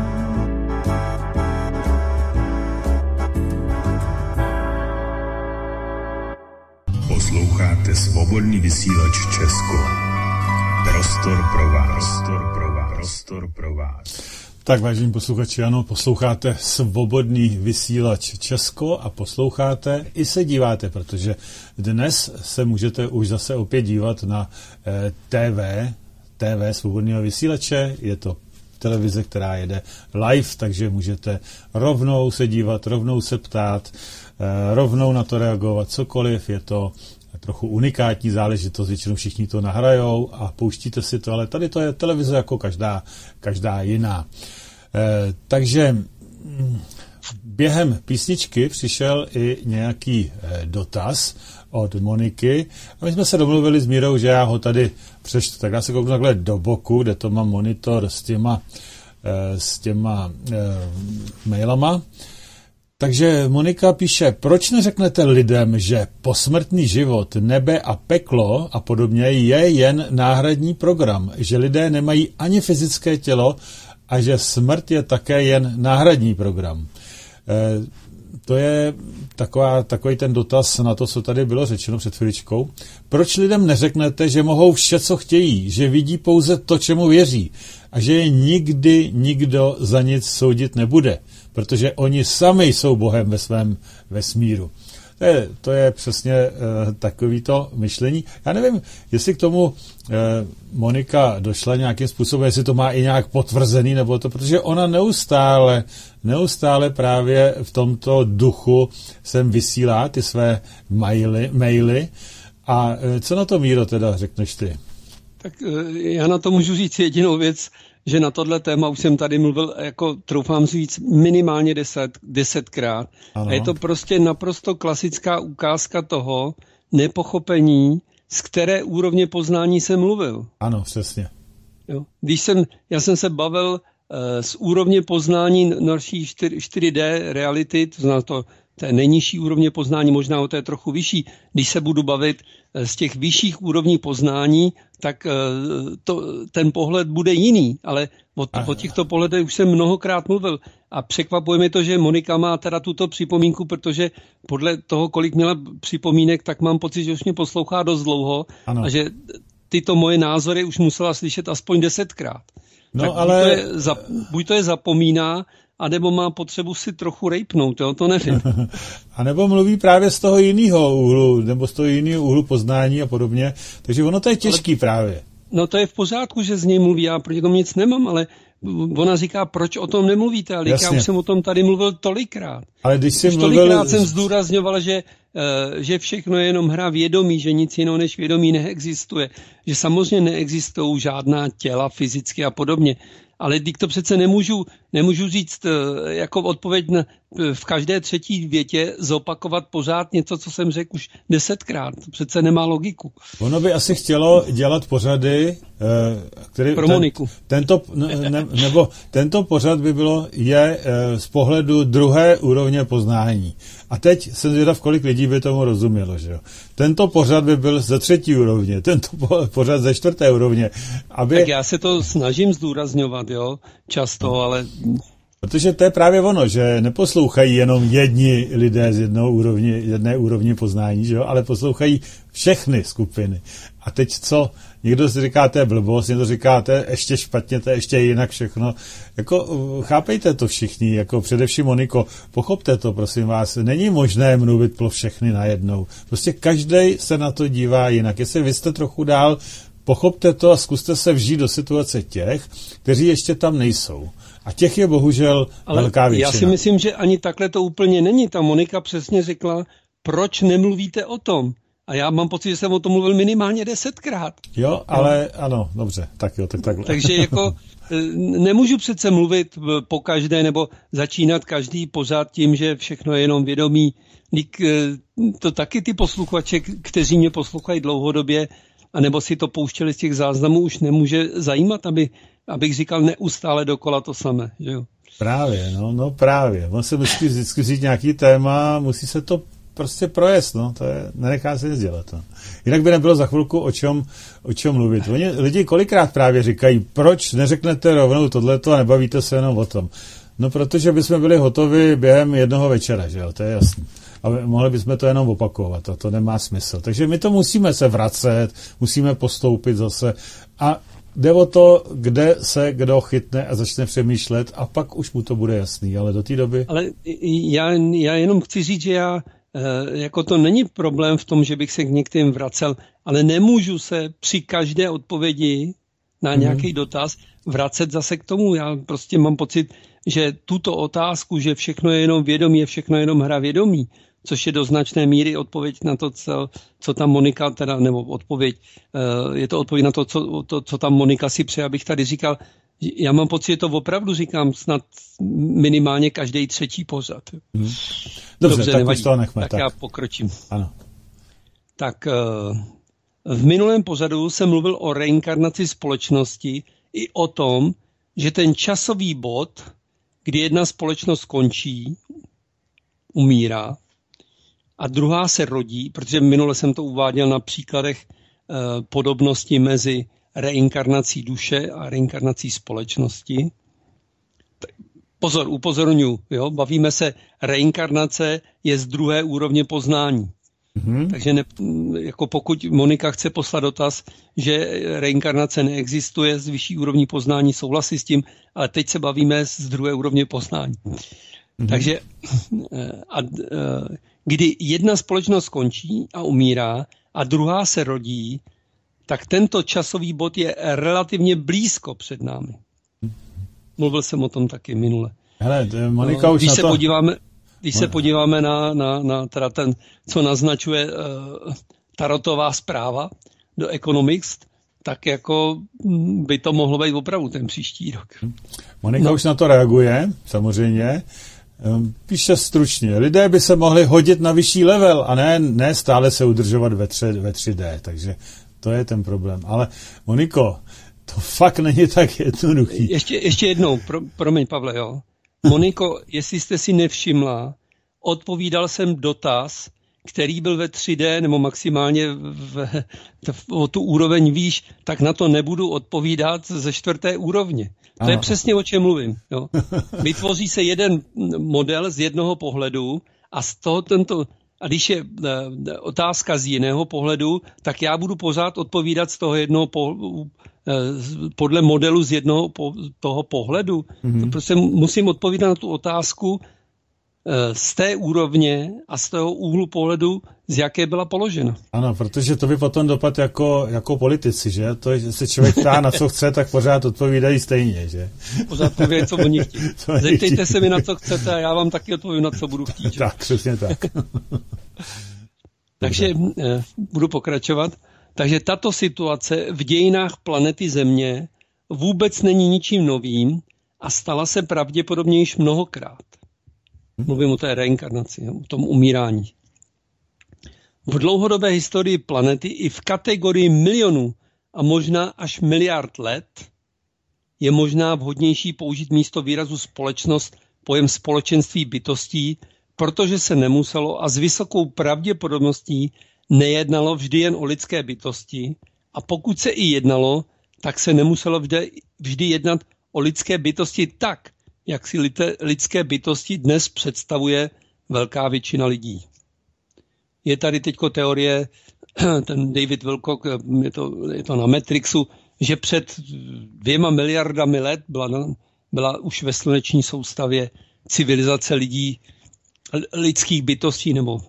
Posloucháte Svobodný vysílač Česko. Prostor pro vás. Prostor pro vás. Prostor pro vás. Tak, vážení posluchači, ano, posloucháte Svobodný vysílač Česko a posloucháte i se díváte, protože dnes se můžete už zase opět dívat na eh, T V, T V Svobodného vysílače. Je to televize, která jede live, takže můžete rovnou se dívat, rovnou se ptát, eh, rovnou na to reagovat, cokoliv. Je to trochu unikátní záležitost, většinou všichni to nahrajou a pouštíte si to, ale tady to je televize jako každá, každá jiná. E, takže během písničky přišel i nějaký e, dotaz od Moniky a my jsme se domluvili s Mírou, že já ho tady přečtu. Tak já se kouknu takhle do boku, kde to mám monitor s těma, e, s těma e, mailama. Takže Monika píše, proč neřeknete lidem, že posmrtný život, nebe a peklo a podobně je jen náhradní program, že lidé nemají ani fyzické tělo a že smrt je také jen náhradní program. E, to je taková, takový ten dotaz na to, co tady bylo řečeno před chviličkou. Proč lidem neřeknete, že mohou vše, co chtějí, že vidí pouze to, čemu věří a že je nikdy nikdo za nic soudit nebude, protože oni sami jsou Bohem ve svém vesmíru. To je, to je přesně e, takovýto myšlení. Já nevím, jestli k tomu e, Monika došla nějakým způsobem, jestli to má i nějak potvrzený, nebo to, protože ona neustále, neustále právě v tomto duchu sem vysílá ty své maily, maily. A e, co na to, Míro, teda řekneš ty? Tak e, já na to můžu říct jedinou věc, že na tohle téma už jsem tady mluvil, jako troufám si říct, minimálně deset, desetkrát. Ano. A je to prostě naprosto klasická ukázka toho nepochopení, z které úrovně poznání jsem mluvil. Ano, přesně. Jo. Když jsem, já jsem se bavil uh, z úrovně poznání naší čtyři dé reality, to znamená to té nejnižší úrovně poznání, možná o té trochu vyšší. Když se budu bavit z těch vyšších úrovní poznání, tak to, ten pohled bude jiný, ale o, o těchto pohledech už jsem mnohokrát mluvil a překvapuje mě to, že Monika má teda tuto připomínku, protože podle toho, kolik měla připomínek, tak mám pocit, že už mě poslouchá dost dlouho. Ano. A že tyto moje názory už musela slyšet aspoň desetkrát. No, tak ale... buď, to je, za, buď to je zapomíná, a nebo má potřebu si trochu rejpnout, jo? To nevím. A nebo mluví právě z toho jiného úhlu, nebo z toho jiného úhlu poznání a podobně. Takže ono to je těžký ale, právě. No to je v pořádku, že z něj mluví, já proti tomu nic nemám, ale ona říká, proč o tom nemluvíte, ale já už jsem o tom tady mluvil tolikrát. Ale když jsem už mluvil... Tolikrát jsem zdůrazňoval, že, uh, že všechno je jenom hra vědomí, že nic jiného než vědomí neexistuje, že samozřejmě neexistují žádná těla fyzicky a podobně. Ale teď to přece nemůžu, nemůžu říct jako odpověď na, v každé třetí větě zopakovat pořád něco, co jsem řekl už desetkrát. To přece nemá logiku. Ono by asi chtělo dělat pořady, který, pro Moniku. Ten, tento, ne, nebo tento pořad by bylo je z pohledu druhé úrovně poznání. A teď jsem zvědav, kolik lidí by tomu rozumělo. Že jo? Tento pořad by byl ze třetí úrovně, tento pořad ze čtvrté úrovně. Aby... Tak já se to snažím zdůrazňovat, jo, často, ale Protože to je právě ono, že neposlouchají jenom jedni lidé z jednou úrovni, jedné úrovni poznání, že jo? Ale poslouchají všechny skupiny. A teď co? Někdo si říká, to je blbost, někdo říká, to je ještě špatně, to je ještě jinak všechno. Jako, chápejte to všichni, jako především Moniko, pochopte to, prosím vás, není možné mluvit pro všechny najednou. Prostě každej se na to dívá jinak. Jestli vy jste trochu dál, pochopte to a zkuste se vžít do situace těch, kteří ještě tam nejsou. A těch je bohužel ale velká většina. Já si myslím, že ani takhle to úplně není. Ta Monika přesně řekla, proč nemluvíte o tom? A já mám pocit, že jsem o tom mluvil minimálně desetkrát. Jo, ale no. Ano, dobře, tak jo, tak takhle. Takže jako nemůžu přece mluvit po každé nebo začínat každý pořád tím, že všechno je jenom vědomí. To taky ty posluchače, kteří mě poslouchají dlouhodobě, anebo si to pouštěli z těch záznamů, už nemůže zajímat, aby, abych říkal neustále dokola to samé. Že jo? Právě, no, no právě. On se musí vždycky říct nějaký téma, musí se to prostě projest, no, to je, nenechá se nic dělat. No. Jinak by nebylo za chvilku o čem, o čem mluvit. Oni, lidi kolikrát právě říkají, proč neřeknete rovnou tohleto a nebavíte se jenom o tom. No, protože bychom byli hotovi během jednoho večera, že jo, to je jasný. A mohli bychom to jenom opakovat a to nemá smysl. Takže my to musíme se vracet, musíme postoupit zase a jde o to, kde se kdo chytne a začne přemýšlet a pak už mu to bude jasný, ale do té doby... Ale já, já jenom chci říct, že já jako to není problém v tom, že bych se k některým vracel, ale nemůžu se při každé odpovědi na mm. nějaký dotaz vracet zase k tomu. Já prostě mám pocit, že tuto otázku, že všechno je jenom vědomí, je všechno jenom hra vědomí, což je do značné míry odpověď na to, co, co tam Monika, teda, nebo odpověď, je to odpověď na to co, to, co tam Monika si přeje, abych tady říkal. Já mám pocit, že to opravdu říkám snad minimálně každý třetí pořad. Hmm. Dobře, Dobře, tak už to nechme. Tak, tak já pokročím. Ano. Tak v minulém pořadu jsem mluvil o reinkarnaci společnosti i o tom, že ten časový bod, kdy jedna společnost končí, umírá a druhá se rodí, protože minule jsem to uváděl na příkladech eh, podobnosti mezi reinkarnací duše a reinkarnací společnosti. Pozor, upozorňuji, jo, bavíme se, reinkarnace je z druhé úrovně poznání. Mm-hmm. Takže ne, jako pokud Monika chce poslat dotaz, že reinkarnace neexistuje z vyšší úrovní poznání, souhlasí s tím, ale teď se bavíme z druhé úrovně poznání. Mm-hmm. Takže a, a, kdy jedna společnost skončí a umírá a druhá se rodí, tak tento časový bod je relativně blízko před námi. Mluvil jsem o tom taky minule. Hele, Monika no, už když na se to... podíváme, když se podíváme na, na, na teda ten, co naznačuje uh, tarotová zpráva do Economics, tak jako by to mohlo být opravdu ten příští rok. Monika no. už na to reaguje, samozřejmě. Píše stručně. Lidé by se mohli hodit na vyšší level a ne, ne stále se udržovat ve, tři, ve tři dé, takže to je ten problém. Ale Moniko, to fakt není tak jednoduchý. Ještě, ještě jednou, pro, promiň Pavle, jo. Moniko, jestli jste si nevšimla, odpovídal jsem dotaz, který byl ve tři dé nebo maximálně v, v, o tu úroveň výš, tak na to nebudu odpovídat ze čtvrté úrovně. To ano. je přesně, o čem mluvím. Jo. Vytvoří se jeden model z jednoho pohledu a z toho tento, a když je e, otázka z jiného pohledu, tak já budu pořád odpovídat z toho jednoho pohledu, e, podle modelu z jednoho po, toho pohledu. Mm-hmm. Prostě musím odpovídat na tu otázku z té úrovně a z toho úhlu pohledu, z jaké byla položena. Ano, protože to by potom dopad jako, jako politici, že? To, že se člověk ptá, na co chce, tak pořád odpovídají stejně, že? Pořád povědět, co oni chtějí. Zeptejte se mi, na co chcete a já vám taky odpovím, na co budu chtít. Že? Tak, přesně tak. Takže eh, budu pokračovat. Takže tato situace v dějinách planety Země vůbec není ničím novým a stala se pravděpodobně již mnohokrát. Mluvím o té reinkarnaci, o tom umírání. V dlouhodobé historii planety i v kategorii milionů a možná až miliard let je možná vhodnější použít místo výrazu společnost pojem společenství bytostí, protože se nemuselo a s vysokou pravděpodobností nejednalo vždy jen o lidské bytosti a pokud se i jednalo, tak se nemuselo vždy, vždy jednat o lidské bytosti tak, jak si lidské bytosti dnes představuje velká většina lidí. Je tady teďko teorie, ten David Wilcock, je to, je to na Matrixu, že před dvěma miliardami let byla, byla už ve sluneční soustavě civilizace lidí, lidských bytostí nebo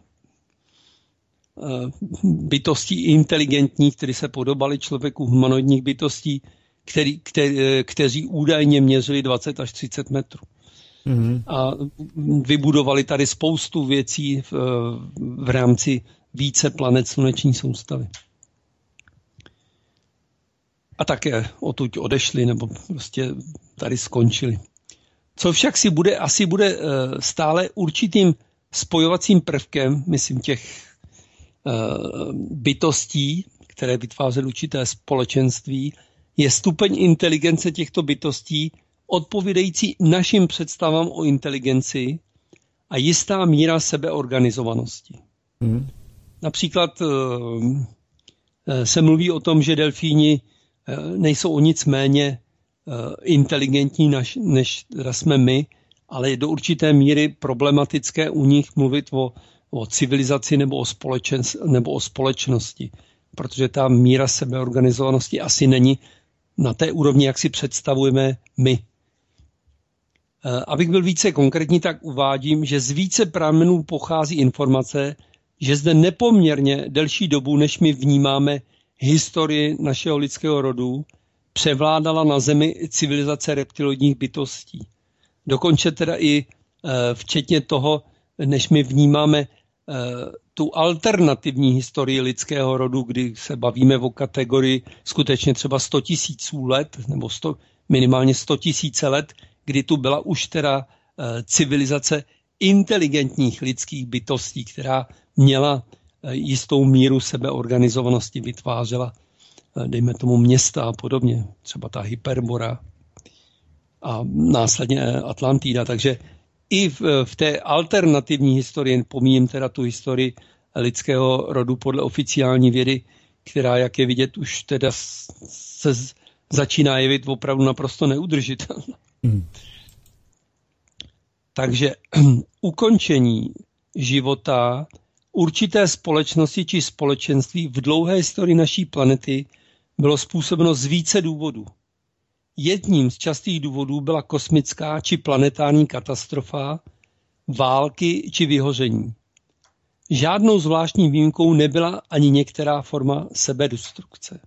bytostí inteligentních, které se podobaly člověku, humanoidních bytostí, který, kte, kteří údajně měřili dvacet až třicet metrů. Mm-hmm. A vybudovali tady spoustu věcí v, v rámci více planet sluneční soustavy. A také odtud odešli, nebo prostě tady skončili. Co však si bude, asi bude stále určitým spojovacím prvkem, myslím, těch bytostí, které vytvářely určité společenství, je stupeň inteligence těchto bytostí odpovídající našim představám o inteligenci a jistá míra sebeorganizovanosti. Hmm. Například se mluví o tom, že delfíni nejsou o nic méně inteligentní, než jsme my, ale je do určité míry problematické u nich mluvit o, o civilizaci nebo o, společen, nebo o společnosti, protože ta míra sebeorganizovanosti asi není na té úrovni, jak si představujeme my. Abych byl více konkrétní, tak uvádím, že z více pramenů pochází informace, že zde nepoměrně delší dobu, než my vnímáme historii našeho lidského rodu, převládala na Zemi civilizace reptiloidních bytostí. Dokonce teda i včetně toho, než my vnímáme tu alternativní historii lidského rodu, kdy se bavíme o kategorii skutečně třeba sto tisíců let, nebo sto, minimálně sto tisíce let, kdy tu byla už teda civilizace inteligentních lidských bytostí, která měla jistou míru sebeorganizovanosti, vytvářela, dejme tomu, města a podobně, třeba ta Hyperbora a následně Atlantida. Takže i v, v té alternativní historii, pomíjím teda tu historii lidského rodu podle oficiální vědy, která, jak je vidět, už teda se začíná jevit opravdu naprosto neudržitelná. Hmm. Takže ukončení života určité společnosti či společenství v dlouhé historii naší planety bylo způsobeno z více důvodů. Jedním z častých důvodů byla kosmická či planetární katastrofa, války či vyhoření. Žádnou zvláštní výjimkou nebyla ani některá forma sebedestrukce.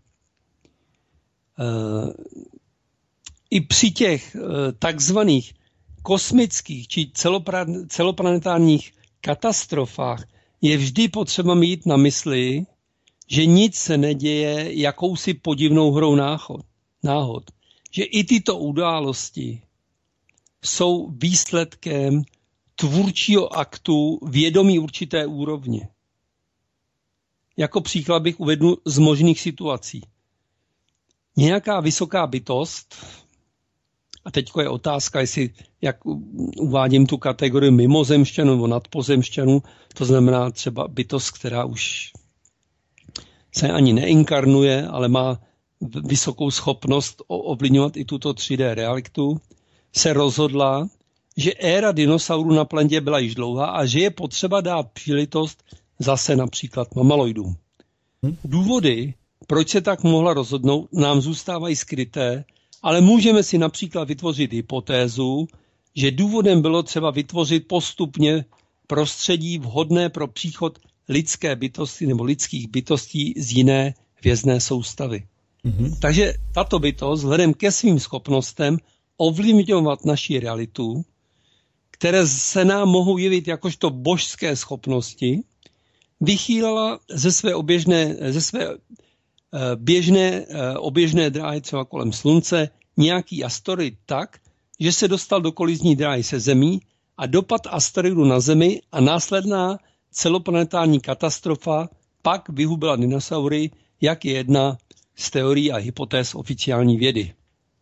I při těch takzvaných kosmických či celoplanetárních katastrofách je vždy potřeba mít na mysli, že nic se neděje jakousi podivnou hrou náhod. náhod. Že i tyto události jsou výsledkem tvůrčího aktu vědomí určité úrovně. Jako příklad bych uvedl z možných situací. Nějaká vysoká bytost, a teď je otázka, jestli, jak uvádím tu kategorii mimozemšťanů nebo nadpozemšťanů, to znamená třeba bytost, která už se ani neinkarnuje, ale má vysokou schopnost ovlivňovat i tuto tři dé realitu, se rozhodla, že éra dinosaurů na planetě byla již dlouhá a že je potřeba dát příležitost zase například mamaloidům. Důvody, proč se tak mohla rozhodnout, nám zůstávají skryté, ale můžeme si například vytvořit hypotézu, že důvodem bylo třeba vytvořit postupně prostředí vhodné pro příchod lidské bytosti nebo lidských bytostí z jiné hvězdné soustavy. Mm-hmm. Takže tato bytost vzhledem ke svým schopnostem ovlivňovat naši realitu, které se nám mohou jevit jakožto božské schopnosti, vychýlila ze své oběžné, ze své běžné, oběžné dráhy třeba kolem Slunce nějaký asteroid tak, že se dostal do kolizní dráhy se Zemí a dopad asteroidu na Zemi a následná celoplanetární katastrofa pak vyhubila dinosaury, jak je jedna z teorií a hypotéz oficiální vědy.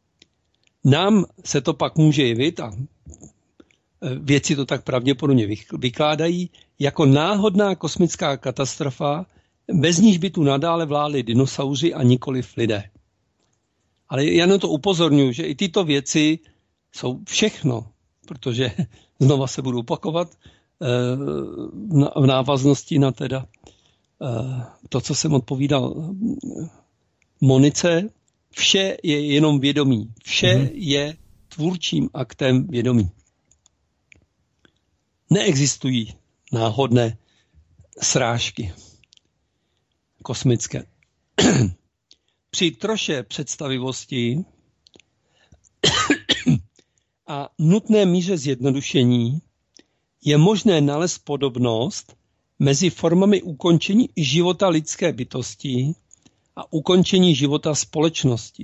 Nám se to pak může jevit, a vědci to tak pravděpodobně vykládají, jako náhodná kosmická katastrofa, bez níž by tu nadále vládli dinosauři a nikoliv lidé. Ale já na to upozorňuji, že i tyto věci jsou všechno protože znova se budu opakovat v návaznosti na teda to, co jsem odpovídal Monice. Vše je jenom vědomí. Vše mm-hmm. je tvůrčím aktem vědomí. Neexistují náhodné srážky kosmické. Při troše představivosti a nutné míře zjednodušení je možné nalézt podobnost mezi formami ukončení života lidské bytosti a ukončení života společnosti.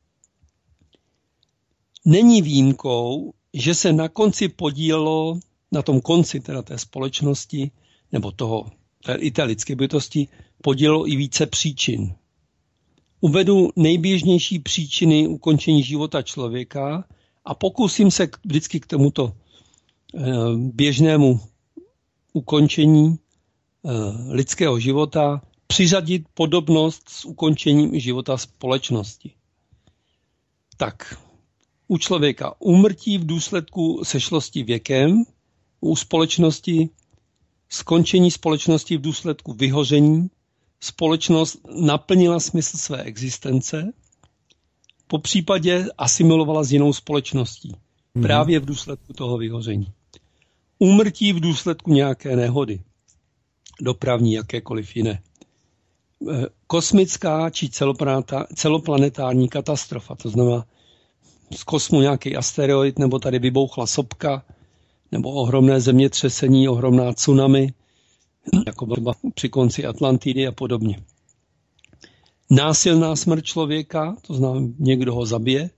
Není výjimkou, že se na konci podílelo, na tom konci teda té společnosti, nebo toho, té, i té lidské bytosti, podílelo i více příčin. Uvedu nejběžnější příčiny ukončení života člověka a pokusím se vždycky k tomuto běžnému ukončení lidského života přiřadit podobnost s ukončením života společnosti. Tak, u člověka úmrtí v důsledku sešlosti věkem, u společnosti skončení společnosti v důsledku vyhoření, společnost naplnila smysl své existence, po případě asimilovala s jinou společností, mm. právě v důsledku toho vyhoření. Úmrtí v důsledku nějaké nehody, dopravní, jakékoliv jiné. Kosmická či celoplanetární katastrofa, to znamená z kosmu nějaký asteroid, nebo tady vybouchla sopka, nebo ohromné zemětřesení, ohromná tsunami, jako byla při konci Atlantidy a podobně. Násilná smrt člověka, to znamená někdo ho zabije,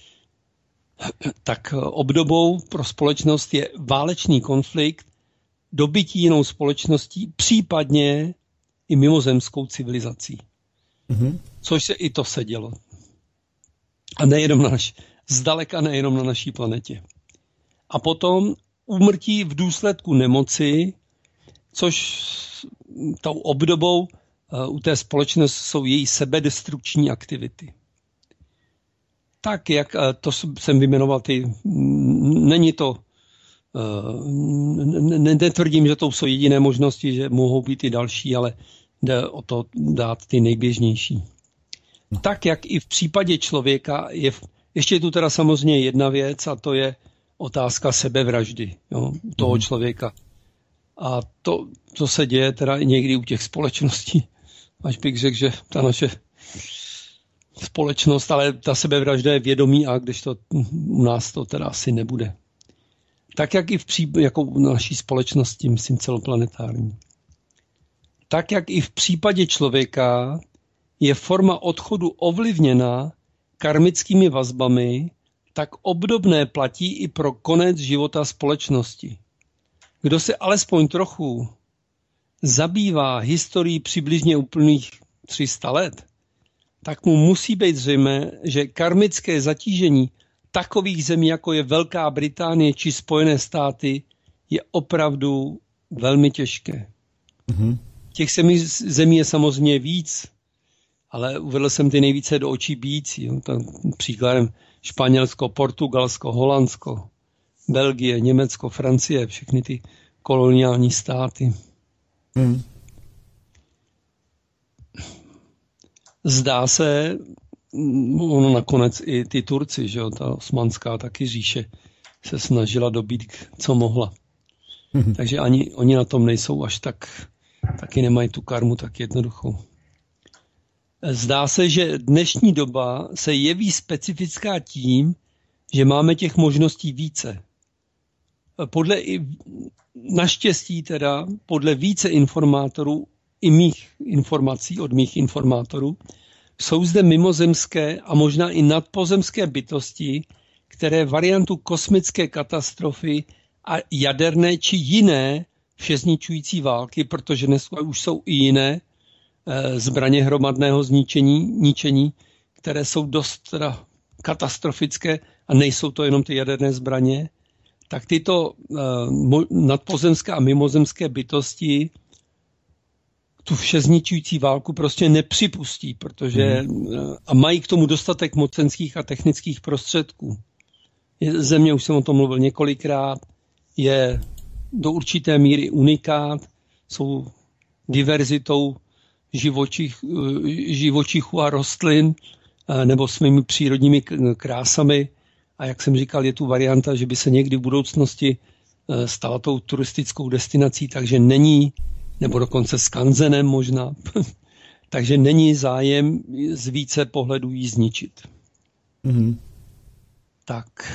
tak obdobou pro společnost je válečný konflikt, dobytí jinou společností, případně i mimozemskou civilizací. Mm-hmm. Což se i to se dělo. A nejenom na naši, zdaleka nejenom na naší planetě. A potom úmrtí v důsledku nemoci, což tou obdobou u té společnosti jsou její sebedestrukční aktivity. Tak, jak to jsem vyjmenoval, ty, není to, netvrdím, že to jsou jediné možnosti, že mohou být i další, ale jde o to dát ty nejběžnější. No. Tak, jak i v případě člověka, je v, ještě je tu teda samozřejmě jedna věc, a to je otázka sebevraždy, jo, toho mm. člověka. A to, co se děje teda někdy u těch společností, až bych řekl, že ta naše společnost, ale ta sebevražda je vědomí, a když to u nás to teda asi nebude. Tak, jak i v pří, jako u naší společnosti, myslím celoplanetární. Tak, jak i v případě člověka je forma odchodu ovlivněna karmickými vazbami, tak obdobné platí i pro konec života společnosti. Kdo se alespoň trochu zabývá historií přibližně úplných tři sta let, tak mu musí být zřejmé, že karmické zatížení takových zemí, jako je Velká Británie či Spojené státy, je opravdu velmi těžké. Mm-hmm. Těch zemí, zemí je samozřejmě víc, ale uvedl jsem ty nejvíce do očí bíjící. Příkladem Španělsko, Portugalsko, Holandsko, Belgie, Německo, Francie, všechny ty koloniální státy. Mm. Zdá se, ono nakonec i ty Turci, že jo, ta osmanská taky říše se snažila dobít, co mohla. Mm. Takže ani oni na tom nejsou až tak, taky nemají tu karmu tak jednoduchou. Zdá se, že dnešní doba se jeví specifická tím, že máme těch možností více. Podle i, naštěstí teda, podle více informátorů, i mých informací od mých informátorů, jsou zde mimozemské a možná i nadpozemské bytosti, které variantu kosmické katastrofy a jaderné či jiné všezničující války, protože dnes už jsou i jiné e, zbraně hromadného zničení, ničení, které jsou dost teda katastrofické a nejsou to jenom ty jaderné zbraně, tak tyto e, mo, nadpozemské a mimozemské bytosti tu všezničující válku prostě nepřipustí, protože mm. a mají k tomu dostatek mocenských a technických prostředků. Země, už jsem o tom mluvil několikrát, je do určité míry unikát, jsou diverzitou živočich, živočichů a rostlin nebo svými přírodními krásami. A jak jsem říkal, je tu varianta, že by se někdy v budoucnosti stala tou turistickou destinací, takže není, nebo dokonce skanzenem možná, takže není zájem z více pohledů ji zničit. Mm-hmm. Tak.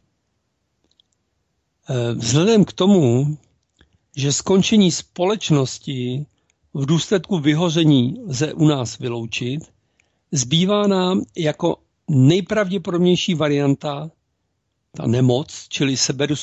Vzhledem k tomu, že skončení společnosti v důsledku vyhoření lze u nás vyloučit, zbývá nám jako nejpravděpodobnější varianta ta nemoc, čili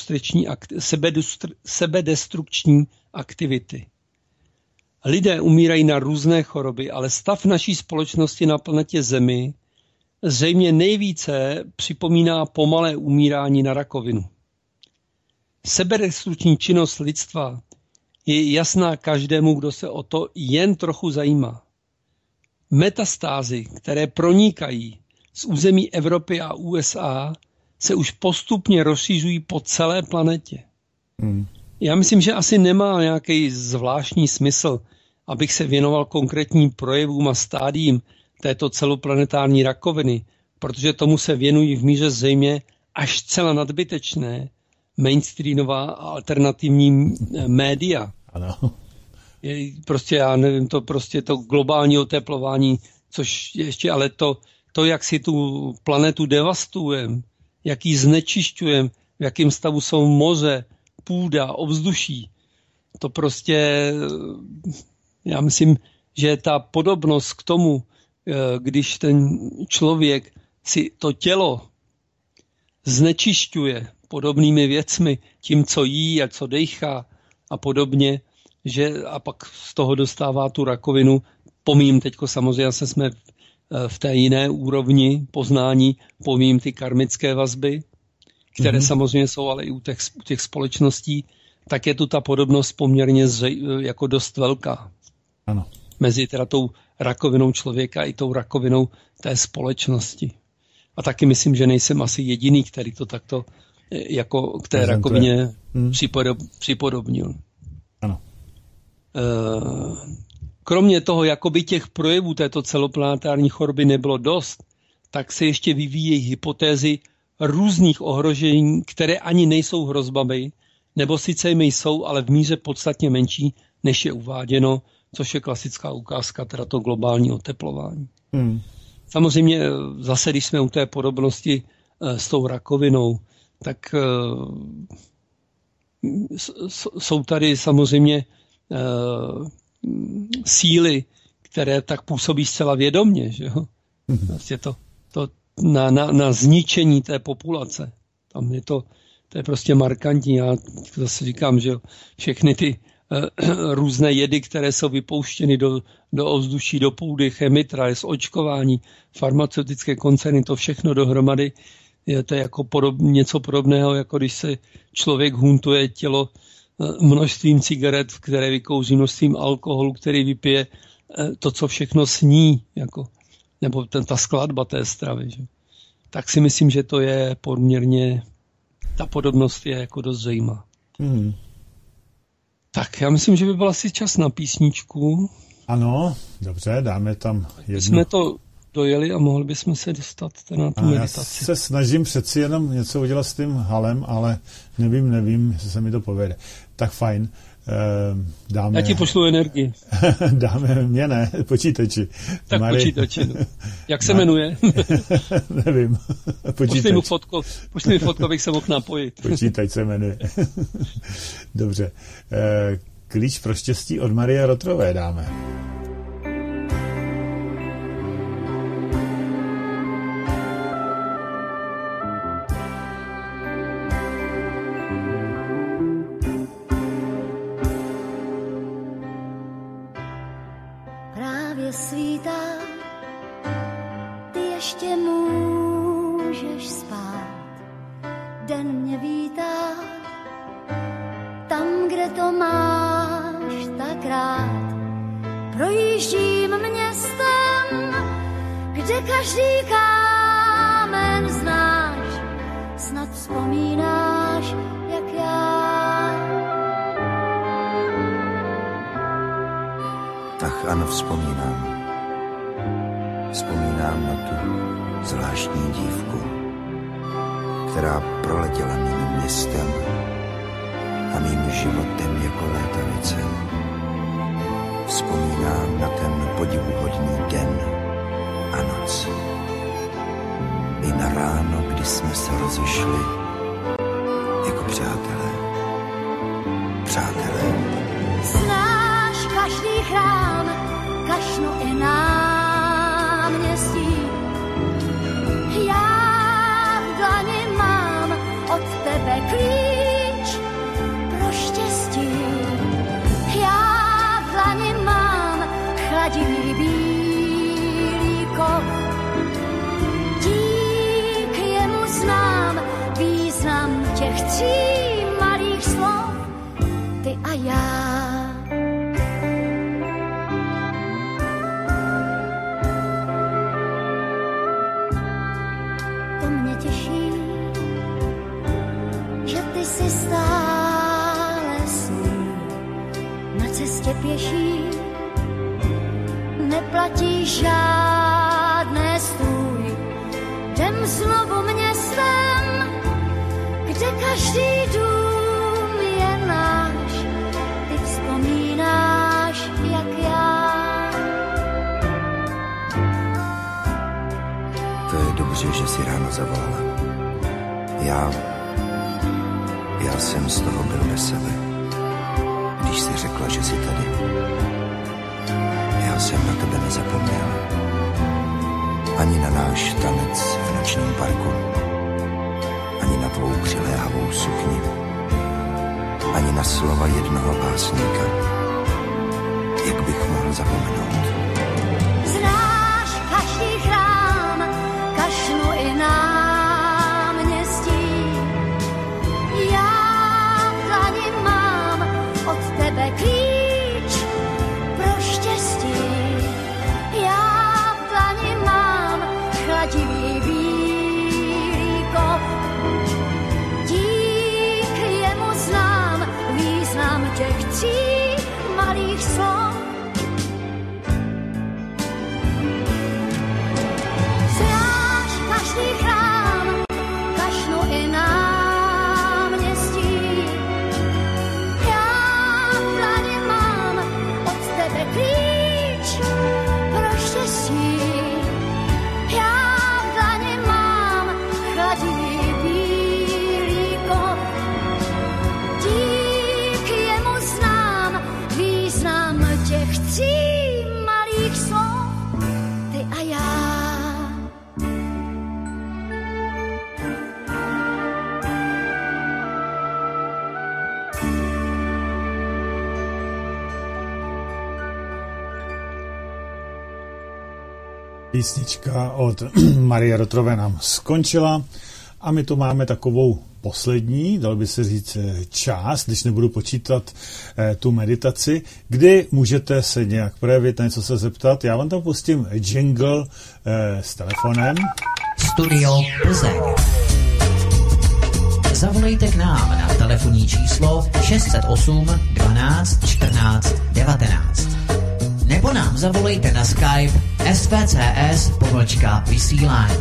sebedestrukční aktivity. Lidé umírají na různé choroby, ale stav naší společnosti na planetě Zemi zřejmě nejvíce připomíná pomalé umírání na rakovinu. Sebedestrukční činnost lidstva je jasná každému, kdo se o to jen trochu zajímá. Metastázy, které pronikají z území Evropy a U S A, se už postupně rozšířují po celé planetě. Hmm. Já myslím, že asi nemá nějaký zvláštní smysl, abych se věnoval konkrétním projevům a stádiím této celoplanetární rakoviny, protože tomu se věnují v míře zřejmě až zcela nadbytečné mainstreamová a alternativní média. Ano. Je prostě, já nevím, to prostě to globální oteplování, což ještě, ale to, to jak si tu planetu devastujeme, jak ji znečišťujeme, v jakém stavu jsou moře, půda, ovzduší, to prostě, já myslím, že ta podobnost k tomu, když ten člověk si to tělo znečišťuje podobnými věcmi, tím, co jí a co dejchá a podobně, že a pak z toho dostává tu rakovinu. Pomím teďko samozřejmě, se jsme v té jiné úrovni poznání, pomím ty karmické vazby, které mm-hmm. samozřejmě jsou ale i u těch, u těch společností, tak je tu ta podobnost poměrně zřej, jako dost velká. Ano. Mezi teda tou rakovinou člověka i tou rakovinou té společnosti. A taky myslím, že nejsem asi jediný, který to takto jako k té prezentuje. Rakovině hmm. připodob, připodobnil. Ano. Kromě toho, jakoby těch projevů této celoplanetární choroby nebylo dost, tak se ještě vyvíjejí hypotézy různých ohrožení, které ani nejsou hrozbami, nebo sice jimi jsou, ale v míře podstatně menší, než je uváděno, což je klasická ukázka, teda to globální oteplování. Hmm. Samozřejmě zase, když jsme u té podobnosti s tou rakovinou, tak jsou tady samozřejmě síly, které tak působí zcela vědomně, že jo? Vlastně to, to na, na, na zničení té populace. Tam je to, to je prostě markantní. Já zase říkám, že všechny ty uh, různé jedy, které jsou vypouštěny do, do ovzduší, do půdy, chemitrails, očkování, farmaceutické koncerny, to všechno dohromady je to jako podob, něco podobného, jako když se člověk huntuje tělo množstvím cigaret, které vykouří, množstvím alkoholu, který vypije, to, co všechno sní, jako, nebo ten, ta skladba té stravy. Že? Tak si myslím, že to je poměrně, ta podobnost je jako dost zajímavá. Hmm. Tak, já myslím, že by byl asi čas na písničku. Ano, dobře, dáme tam jednu. Jsme to dojeli a mohli bychom se dostat na tu meditaci. Já se snažím přeci jenom něco udělat s tím halem, ale nevím, nevím, jestli se mi to povede. Tak fajn. Dáme... Já ti pošlu energii. Dáme mě, ne, počítači. Tak Mary... počítači. No. Jak se jmenuje? Nevím. Pošli mi fotku, pošli mi fotku, abych se mohl napojit. Počítač se jmenuje. Dobře. Klíč pro štěstí od Marie Rotrové dáme. Svítá, ty ještě můžeš spát, den mě vítá, tam, kde to máš tak rád. Projíždím městem, kde každý kámen znáš, snad vzpomínáš, jak já. Ach, ano, vzpomínám. Vzpomínám na tu zvláštní dívku, která proletěla mým městem a mým životem jako létavice. Vzpomínám na ten podivuhodný den a noc. I na ráno, kdy jsme se rozešli jako přátelé. Přátelé. Znáš každý chrám, kašnu i náměstí. Já v dlani mám od tebe klíč pro štěstí. Já v dlani mám chladivý bílý kov. Dík jemu znám význam těch tří malých slov. Ty a já. To mě těší, že ty jsi stále svůj. Na cestě pěší neplatí žádné stůj. Jdem znovu městem, kde každý dům je náš. Ty vzpomínáš, jak já. To je dobře, že jsi ráno zavolala. Já... Já jsem z toho byl bez sebe, když jsi řekla, že jsi tady. Já jsem na tebe nezapomněl. Ani na náš tanec v nočním parku. Ani na tvou přiléhavou sukni. Ani na slova jednoho básníka. Jak bych mohl zapomenout? Znáš každý chrám, kašnu i náměstí. Já v dlani mám od tebe klíč pro štěstí. Já v dlani mám chladivý bílý kov. Dík jemu znám význam těch tří malých slov. Znáš každý chrám, kašnu i náměstí. Já v dlani mám od tebe klíč pro štěstí. Já v dlani mám chladivý bílý kov. Dík jemu znám význam těch tří malých slov. Ty a já. Písnička od Marie Rotrové nám skončila a my tu máme takovou poslední, dal by se říct, část, když nebudu počítat eh, tu meditaci, kdy můžete se nějak projevit, něco se zeptat. Já vám tam pustím jingle eh, s telefonem. Studio Plzeň. Zavolejte k nám na telefonní číslo šest set osm dvanáct čtrnáct devatenáct. Nebo nám zavolejte na Skype S V C S pomlčka vysílání.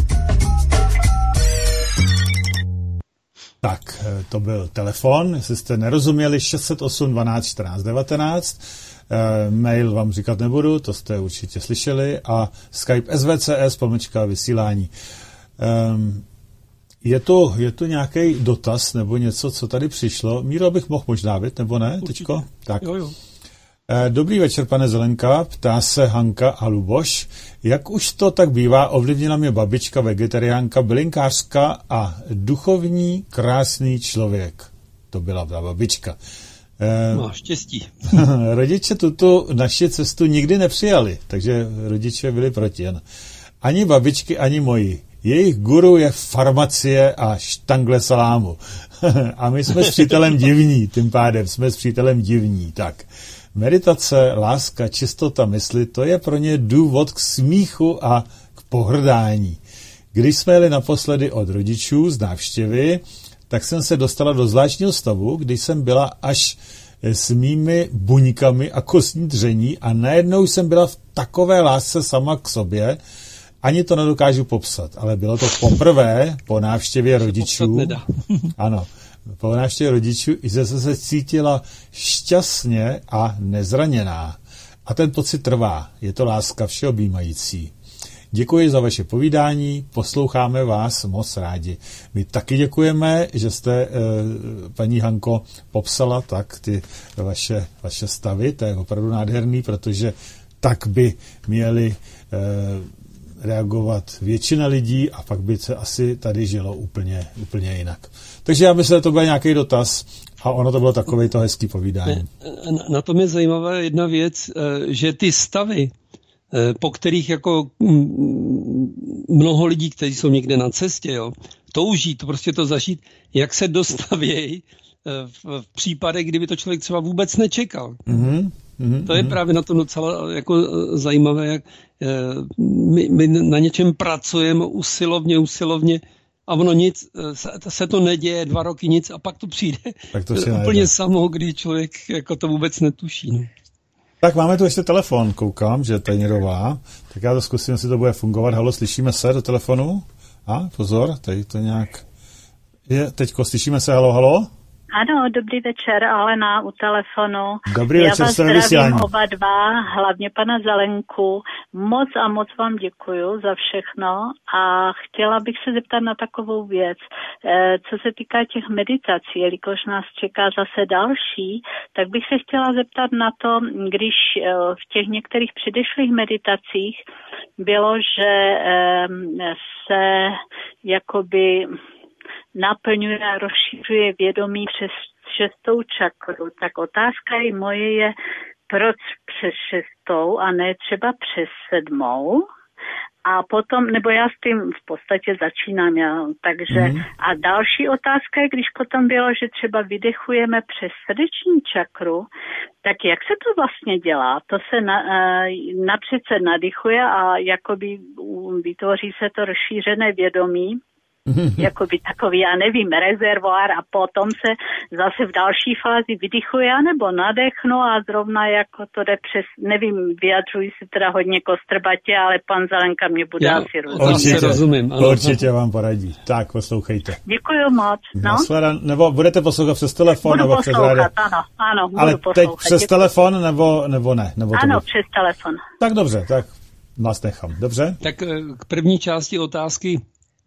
Tak, to byl telefon, jestli jste nerozuměli, šest set osm dvanáct čtrnáct devatenáct. E, mail vám říkat nebudu, to jste určitě slyšeli. A Skype S V C S pomlčka vysílání. E, je to, je to nějaký dotaz nebo něco, co tady přišlo? Míro, bych mohl možná být, nebo ne? Teďko? Tak. Jo, jo. Dobrý večer, pane Zelenka, ptá se Hanka a Luboš. Jak už to tak bývá, ovlivnila mě babička, vegetariánka, bylinkářka a duchovní, krásný člověk. To byla ta babička. Máš štěstí. Rodiče tuto naši cestu nikdy nepřijali, takže rodiče byli proti. Jen. Ani babičky, ani moji. Jejich guru je farmacie a štangle salámu. A my jsme s přítelem divní, tím pádem jsme s přítelem divní. Tak. Meditace, láska, čistota mysli, to je pro ně důvod k smíchu a k pohrdání. Když jsme jeli naposledy od rodičů z návštěvy, tak jsem se dostala do zvláštního stavu, kdy jsem byla až s mými buňkami a kostní dření a najednou jsem byla v takové lásce sama k sobě, ani to nedokážu popsat, ale bylo to poprvé po návštěvě rodičů. Ano, po návštěvě rodičů i se se cítila šťastně a nezraněná. A ten pocit trvá. Je to láska všeobjímající. Děkuji za vaše povídání, posloucháme vás moc rádi. My taky děkujeme, že jste, paní Hanko, popsala tak ty vaše, vaše stavy. To je opravdu nádherný, protože tak by měli reagovat většina lidí a pak by se asi tady žilo úplně, úplně jinak. Takže já myslím, že to byl nějaký dotaz a ono to bylo takový to hezký povídání. Na tom je zajímavá jedna věc, že ty stavy, po kterých jako mnoho lidí, kteří jsou někde na cestě, jo, touží to prostě to zažít, jak se dostavějí v, v případech, kdyby to člověk třeba vůbec nečekal. Mm-hmm. Mm-hmm. To je právě na tom docela jako zajímavé, jak my, my na něčem pracujeme usilovně, usilovně a ono nic, se, se to neděje, dva roky nic a pak to přijde tak to úplně najde. Samo, kdy člověk jako to vůbec netuší. No. Tak máme tu ještě telefon, koukám, že tady někdo volá. Tak já to zkusím, jestli to bude fungovat. Halo, slyšíme se do telefonu? A pozor, tady to nějak je. Teďko slyšíme se, halo, halo? Ano, dobrý večer, Alena u telefonu. Dobrý Já večer, vás zdravím oba dva, hlavně pana Zelenku. Moc a moc vám děkuju za všechno a chtěla bych se zeptat na takovou věc. Co se týká těch meditací, jelikož nás čeká zase další, tak bych se chtěla zeptat na to, když v těch některých předešlých meditacích bylo, že se jakoby naplňuje a rozšiřuje vědomí přes šestou čakru. Tak otázka i moje je, proč přes šestou a ne třeba přes sedmou? A potom, nebo já s tím v podstatě začínám, já, takže mm. a další otázka je, když potom bylo, že třeba vydechujeme přes srdeční čakru, tak jak se to vlastně dělá? To se na, napřed se nadychuje a jakoby vytvoří se to rozšířené vědomí, jakoby takový, já nevím, rezervoár a potom se zase v další fázi vydychuje nebo nadechnu a zrovna jako to jde přes, nevím, vyjadřuji se teda hodně kostrbatě, ale pan Zelenka mě bude já, asi rozumět. Určitě, rozumím, ano. Určitě vám poradí. Tak, poslouchejte. Děkuju moc. No? Nasledan, nebo budete poslouchat přes telefon? Budu nebo poslouchat, přes ano, ano, budu ale poslouchat. teď přes Děkuju. telefon nebo, nebo ne? Nebo ano, bude... přes telefon. Tak dobře, tak vás nechám. Dobře? Tak k první části otázky.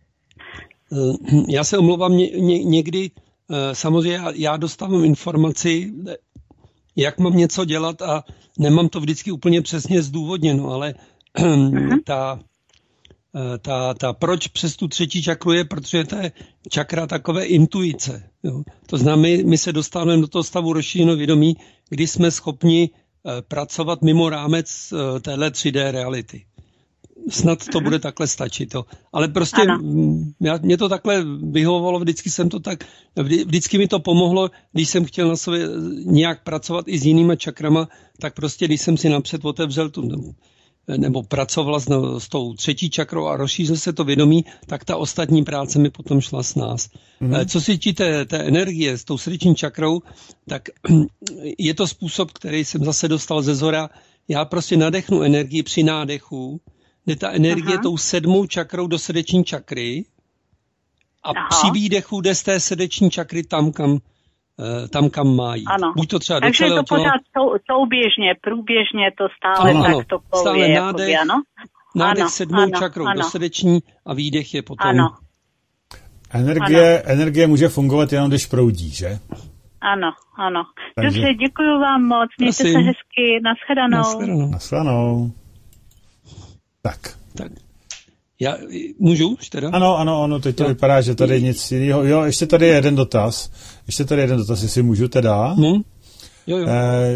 Já se omlouvám ně, ně, někdy, samozřejmě já dostávám informaci, jak mám něco dělat a nemám to vždycky úplně přesně zdůvodněno, ale ta, ta, ta proč přes tu třetí čakru je, protože to je čakra takové intuice. Jo. To znamená, my, my se dostáváme do toho stavu rozšířeného vědomí, kdy jsme schopni pracovat mimo rámec téhle tři dé reality. Snad to bude takhle stačit. Jo. Ale prostě já, mě to takhle vyhovovalo, vždycky jsem to tak, vždy, vždycky mi to pomohlo, když jsem chtěl na sobě nějak pracovat i s jinýma čakrama, tak prostě když jsem si napřed otevřel tu, nebo pracoval s, no, s tou třetí čakrou a rozšířil se to vědomí, tak ta ostatní práce mi potom šla s nás. Mm. Co se týče té, té energie s tou srdeční čakrou, tak je to způsob, který jsem zase dostal ze zhora. Já prostě nadechnu energii při nádechu, jde ta energie Aha. tou sedmou čakrou do srdeční čakry a Aha. při výdechu jde z té srdeční čakry tam, kam, tam, kam má jít. Ano. Buď to třeba do Takže je to těla... pořád sou, souběžně, průběžně to stále ano, tak ano. to plouje. Stále nádech, jakoby, ano? nádech ano, sedmou ano, čakrou ano. do srdeční a výdech je potom... Ano. Energie, ano. energie může fungovat jenom, když proudí, že? Ano, ano. Takže... Dobře, děkuji vám moc. Mějte Prosím. se hezky. Nashledanou. Nashledanou. Nashledanou. Tak. Tak. Já můžu už teda? Ano, ano, ano, teď to tak. vypadá, že tady nic jiného. Jo, ještě tady je jeden dotaz. Ještě tady je jeden dotaz, jestli můžu teda. Hmm? Jo, jo. Eh,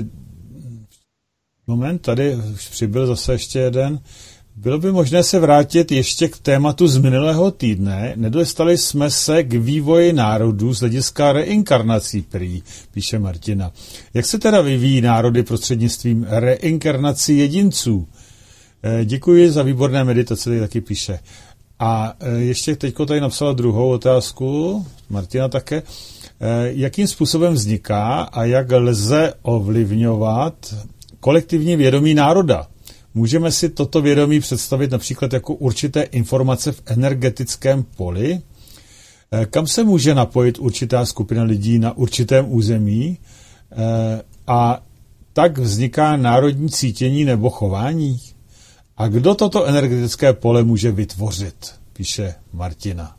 moment, tady už přibyl zase ještě jeden. Bylo by možné se vrátit ještě k tématu z minulého týdne. Nedostali jsme se k vývoji národů z hlediska reinkarnací, prý, píše Martina. Jak se teda vyvíjí národy prostřednictvím reinkarnací jedinců? Děkuji za výborné meditace, tady taky píše. A ještě teďko tady napsala druhou otázku, Martina také. Jakým způsobem vzniká a jak lze ovlivňovat kolektivní vědomí národa? Můžeme si toto vědomí představit například jako určité informace v energetickém poli, kam se může napojit určitá skupina lidí na určitém území a tak vzniká národní cítění nebo chování? A kdo toto energetické pole může vytvořit, píše Martina.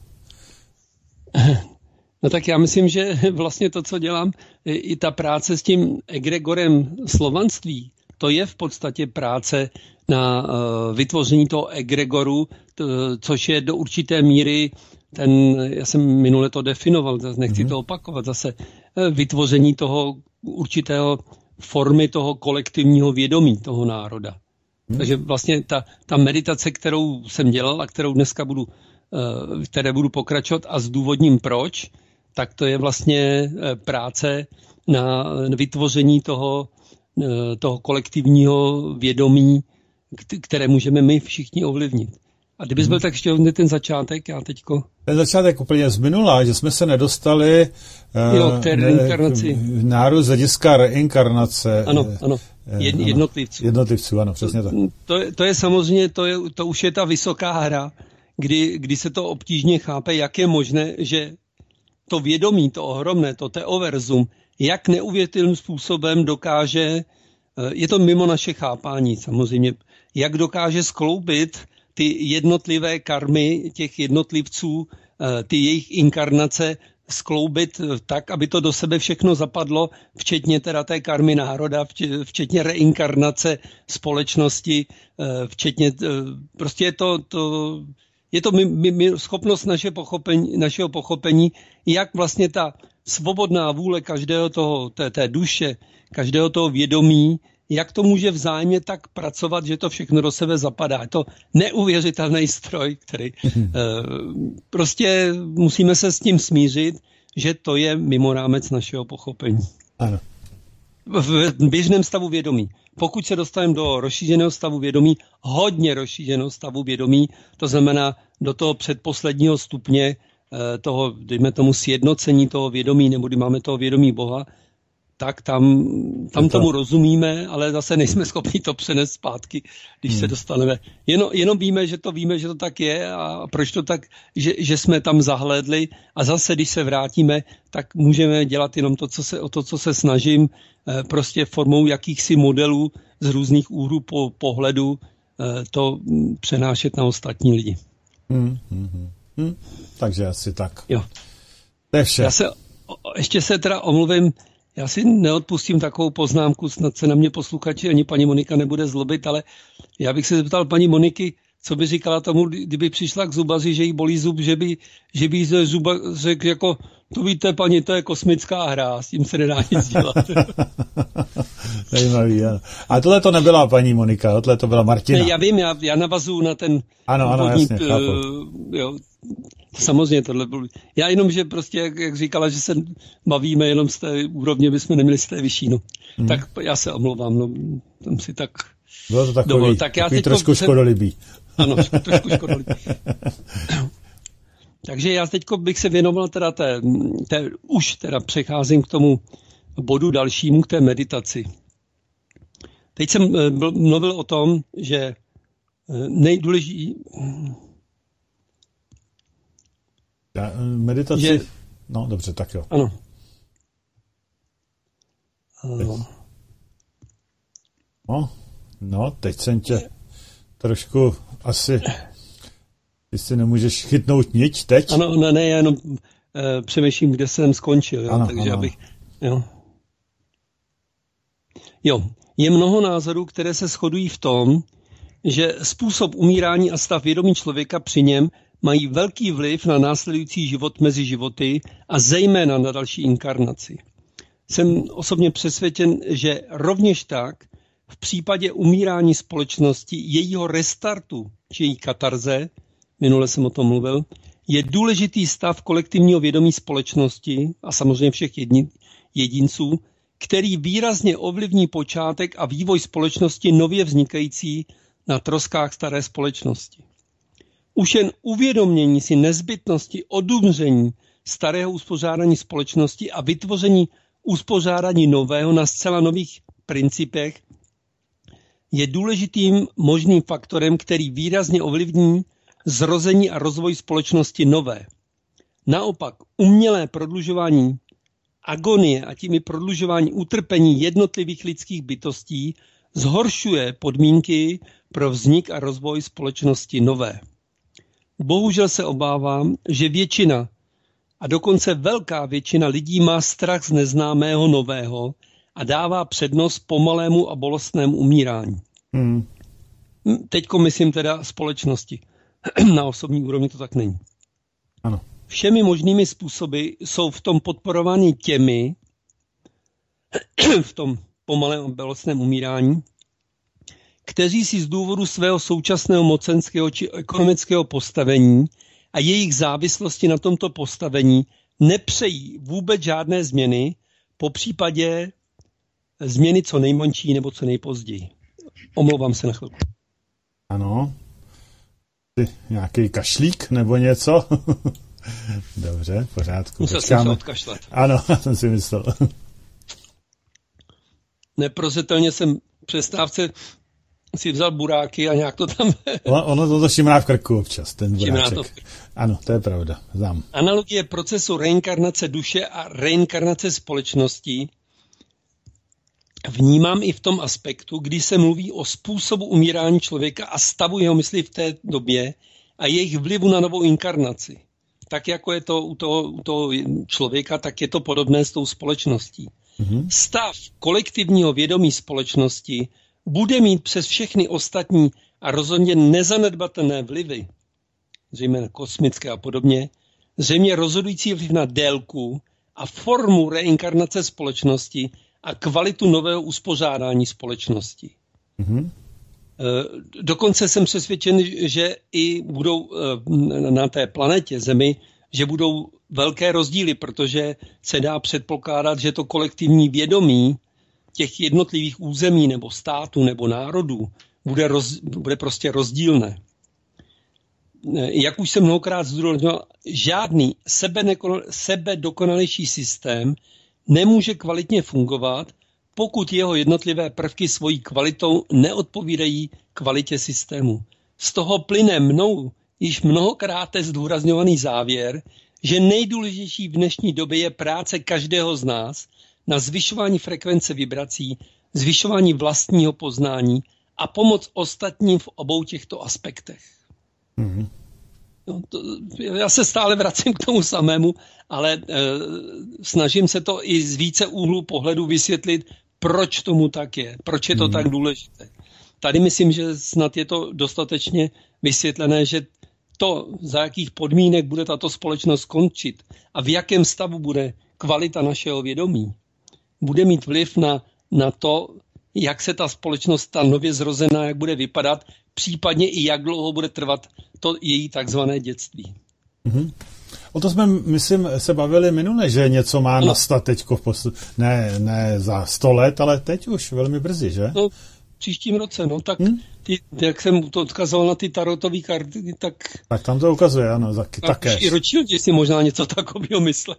No tak já myslím, že vlastně to, co dělám, i ta práce s tím egregorem slovanství, to je v podstatě práce na vytvoření toho egregoru, což je do určité míry ten, já jsem minule to definoval, nechci mm-hmm. to opakovat, zase vytvoření toho určitého formy toho kolektivního vědomí toho národa. Hmm. Takže vlastně ta, ta meditace, kterou jsem dělal a kterou dneska budu, které budu pokračovat a zdůvodním proč, tak to je vlastně práce na vytvoření toho, toho kolektivního vědomí, které můžeme my všichni ovlivnit. A kdybys hmm. byl tak ještě ten začátek, já teďko... Ten začátek úplně z minula, že jsme se nedostali jo, k té reinkarnaci. Národ z hlediska reinkarnace. Ano, ano. Jed, jednotlivců. Jednotlivců, ano, přesně tak. To, to, je, to je samozřejmě, to, je, to už je ta vysoká hra, kdy, kdy se to obtížně chápe, jak je možné, že to vědomí, to ohromné, to teoverzum, jak neuvěřitelným způsobem dokáže, je to mimo naše chápání samozřejmě, jak dokáže skloubit ty jednotlivé karmy těch jednotlivců, ty jejich inkarnace skloubit tak, aby to do sebe všechno zapadlo, včetně teda té karmy národa, včetně reinkarnace společnosti, včetně, prostě je to, to, je to my, my, schopnost naše pochopení, našeho pochopení, jak vlastně ta svobodná vůle každého toho, té, té duše, každého toho vědomí, jak to může vzájemně tak pracovat, že to všechno do sebe zapadá. Je to neuvěřitelný stroj, který prostě musíme se s tím smířit, že to je mimo rámec našeho pochopení. Ano. V běžném stavu vědomí. Pokud se dostaneme do rozšířeného stavu vědomí, hodně rozšířeného stavu vědomí, to znamená do toho předposledního stupně toho, dejme tomu sjednocení toho vědomí, nebo kdy máme toho vědomí Boha, tak tam, tam tomu rozumíme, ale zase nejsme schopni to přenést zpátky, když hmm. se dostaneme. Jenom, jenom víme, že to víme, že to tak je a proč to tak, že, že jsme tam zahlédli a zase, když se vrátíme, tak můžeme dělat jenom to, co se, o to, co se snažím, prostě formou jakýchsi modelů z různých úhlů po, pohledu to přenášet na ostatní lidi. Hmm, hmm, hmm. Takže asi tak. Jo. To je vše. Já se, ještě se teda omluvím, já si neodpustím takovou poznámku, snad se na mě posluchači ani paní Monika nebude zlobit, ale já bych se zeptal paní Moniky, co by říkala tomu, kdyby přišla k zubaři, že jí bolí zub, že by, že by ze zuba řekl jako, to víte, paní, to je kosmická hra, s tím se nedá nic dělat. Zajímavý, ano. A tohle to nebyla paní Monika, tohle to byla Martina. Ne, já vím, já, já navazuju na ten... Ano, ano, vodní, jasně, chápu. Uh, jo, samozřejmě tohle bylo. Já jenom, že prostě, jak, jak říkala, že se bavíme jenom z té úrovně, bychom neměli z té vyšší, no. Hmm. Tak já se omlouvám, no, tam si tak... Bylo to takový, dovol. Tak já takový trošku se... škodolibý. Ano, trošku škodolibý. Takže já teď bych se věnoval teda té, té, už teda přecházím k tomu bodu dalšímu, k té meditaci. Teď jsem mluvil o tom, že nejdůležitější... Meditaci... Že, no, dobře, tak jo. Ano. ano. No, no, teď jsem tě trošku asi... Ty si nemůžeš chytnout niť teď? Ano, ne, ne, já jenom uh, přemýšlím, kde jsem skončil. Jo? Ano, Takže ano. abych... Jo. jo, je mnoho názorů, které se shodují v tom, že způsob umírání a stav vědomí člověka při něm mají velký vliv na následující život mezi životy a zejména na další inkarnaci. Jsem osobně přesvědčen, že rovněž tak v případě umírání společnosti, jejího restartu či její katarze, minule jsem o tom mluvil, je důležitý stav kolektivního vědomí společnosti a samozřejmě všech jedin, jedinců, který výrazně ovlivní počátek a vývoj společnosti nově vznikající na troskách staré společnosti. Už jen uvědomění si nezbytnosti odumření starého uspořádání společnosti a vytvoření uspořádání nového na zcela nových principech je důležitým možným faktorem, který výrazně ovlivní zrození a rozvoj společnosti nové. Naopak umělé prodlužování agonie a tím i prodlužování utrpení jednotlivých lidských bytostí zhoršuje podmínky pro vznik a rozvoj společnosti nové. Bohužel se obávám, že většina a dokonce velká většina lidí má strach z neznámého nového a dává přednost pomalému a bolestnému umírání. Hmm. Teďko myslím teda společnosti. Na osobní úrovni to tak není. Ano. Všemi možnými způsoby jsou v tom podporovány těmi, v tom pomalém a bolestném umírání, kteří si z důvodu svého současného mocenského či ekonomického postavení a jejich závislosti na tomto postavení nepřejí vůbec žádné změny, po případě změny co nejmenší nebo co nejpozději. Omlouvám se na chvilku. Ano. Ty, nějaký kašlík nebo něco? Dobře, v pořádku. Musel jsem se odkašlat. Ano, já jsem si myslel. Neprozřetelně jsem v přestávce si vzal buráky a nějak to tam... ono, ono to, to šimrá v krku občas, ten buráček. Ano, to je pravda, znám. Analogie procesu reinkarnace duše a reinkarnace společnosti vnímám i v tom aspektu, kdy se mluví o způsobu umírání člověka a stavu jeho mysli v té době a jejich vlivu na novou inkarnaci. Tak jako je to u toho, u toho člověka, tak je to podobné s tou společností. Mm-hmm. Stav kolektivního vědomí společnosti bude mít přes všechny ostatní a rozhodně nezanedbatelné vlivy, zejména kosmické a podobně, zřejmě rozhodující vliv na délku a formu reinkarnace společnosti a kvalitu nového uspořádání společnosti. Mm-hmm. Dokonce jsem přesvědčen, že i budou na té planetě Zemi, že budou velké rozdíly, protože se dá předpokládat, že to kolektivní vědomí těch jednotlivých území nebo států nebo národů bude, roz, bude prostě rozdílné. Jak už jsem mnohokrát zdůraznil, žádný sebedokonalejší systém nemůže kvalitně fungovat, pokud jeho jednotlivé prvky svojí kvalitou neodpovídají kvalitě systému. Z toho plyne mnou již mnohokrát zdůrazňovaný závěr, že nejdůležitější v dnešní době je práce každého z nás na zvyšování frekvence vibrací, zvyšování vlastního poznání a pomoc ostatním v obou těchto aspektech. Mm-hmm. No, to, já se stále vracím k tomu samému, ale e, snažím se to i z více úhlů pohledu vysvětlit, proč tomu tak je, proč je to mm-hmm. tak důležité. Tady myslím, že snad je to dostatečně vysvětlené, že to, za jakých podmínek bude tato společnost končit a v jakém stavu bude kvalita našeho vědomí, bude mít vliv na, na to, jak se ta společnost, ta nově zrozená, jak bude vypadat, případně i jak dlouho bude trvat to její takzvané dětství. Mm-hmm. O to jsme, myslím, se bavili minule, že něco má no. nastat teďko v posl... ne, ne za sto let, ale teď už velmi brzy, že? No, příštím roce, no tak hmm? ty, jak jsem to odkazoval na ty tarotové karty, tak... Tak tam to ukazuje, ano, tak, tak také. I ročildi si možná něco takového myslel.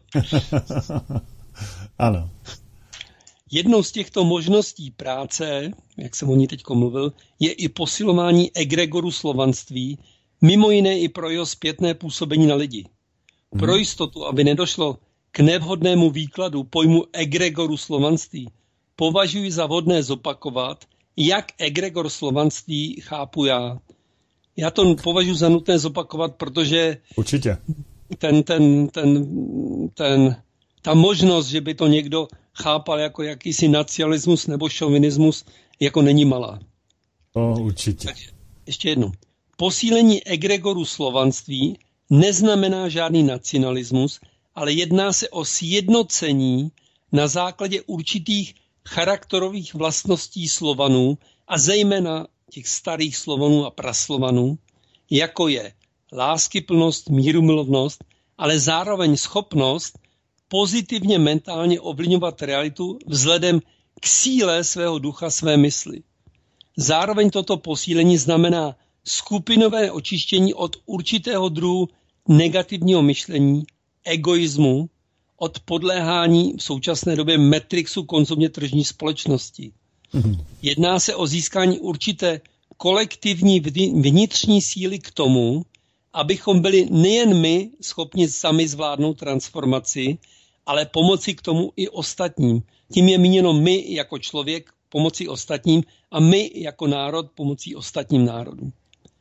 Ano. Jednou z těchto možností práce, jak jsem o ní teď mluvil, je i posilování egregoru slovanství, mimo jiné i pro jeho zpětné působení na lidi. Hmm. Pro jistotu, aby nedošlo k nevhodnému výkladu pojmu egregoru slovanství, považuji za vhodné zopakovat, jak egregor slovanství chápu já. Já to považuji za nutné zopakovat, protože určitě. Ten, ten, ten, ten, ta možnost, že by to někdo chápal jako jakýsi nacionalismus nebo šovinismus, jako není malá. To určitě. Takže ještě jednou. Posílení egregoru slovanství neznamená žádný nacionalismus, ale jedná se o sjednocení na základě určitých charakterových vlastností Slovanů a zejména těch starých Slovanů a praslovanů, jako je láskyplnost, mírumilovnost, ale zároveň schopnost pozitivně mentálně ovlivňovat realitu vzhledem k síle svého ducha, své mysli. Zároveň toto posílení znamená skupinové očištění od určitého druhu negativního myšlení, egoismu, od podléhání v současné době matrixu konzumně tržní společnosti. Mm-hmm. Jedná se o získání určité kolektivní vnitřní síly k tomu, abychom byli nejen my schopni sami zvládnout transformaci, ale pomoci k tomu i ostatním. Tím je míněno my jako člověk pomocí ostatním a my jako národ pomocí ostatním národům.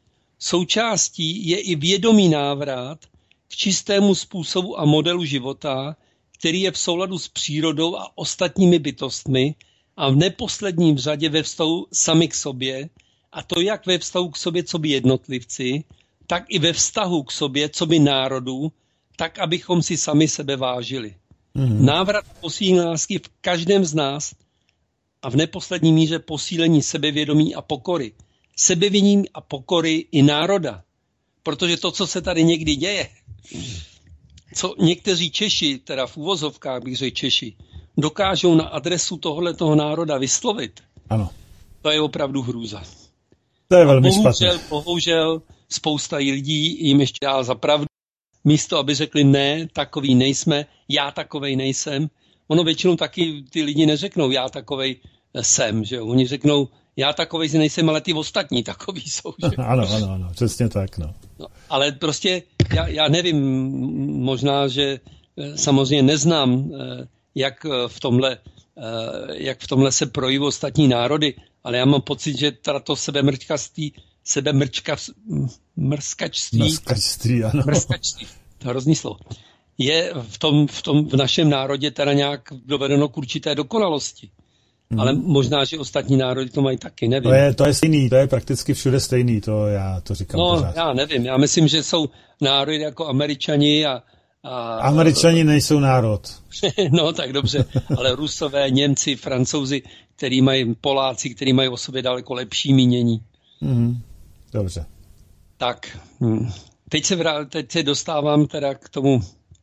Součástí je i vědomý návrat k čistému způsobu a modelu života, který je v souladu s přírodou a ostatními bytostmi a v neposledním řadě ve vztahu sami k sobě, a to jak ve vztahu k sobě coby jednotlivci, tak i ve vztahu k sobě coby národu, tak abychom si sami sebe vážili. Mm-hmm. Návrat posílení lásky v každém z nás a v neposlední míře posílení sebevědomí a pokory. Sebevědomí a pokory i národa. Protože to, co se tady někdy děje, co někteří Češi, teda v uvozovkách bych řekl Češi, dokážou na adresu tohoto národa vyslovit, ano. To je opravdu hrůza. To je velmi bohužel, špatné. Bohužel spousta lidí jim ještě dá za pravdu. Místo, aby řekli ne, takový nejsme, já takovej nejsem. Ono většinou taky ty lidi neřeknou, já takovej jsem, že jo. Oni řeknou, já takovej nejsem, ale ty ostatní takový jsou, že? Ano, ano, ano, přesně tak, no. no ale prostě, já, já nevím, možná, že samozřejmě neznám, jak v tomhle, jak v tomhle se projeví ostatní národy, ale já mám pocit, že tato sebemrčkaství, sebemrčka, mrskačství, mrskačství, ano. mrskačství, to je hrozný slovo, je v tom, v tom v našem národě teda nějak dovedeno k určité dokonalosti. Hmm. Ale možná, že ostatní národy to mají taky, nevím. To je, to je stejný, to je prakticky všude stejný, to já to říkám no, pořád. Já nevím, já myslím, že jsou národy jako Američani a... a Američani nejsou národ. No, tak dobře, ale Rusové, Němci, Francouzi, který mají, Poláci, který mají o sobě daleko lepší mínění. Hmm. Dobře. Tak, teď se, vrá, teď se dostávám teda k tomu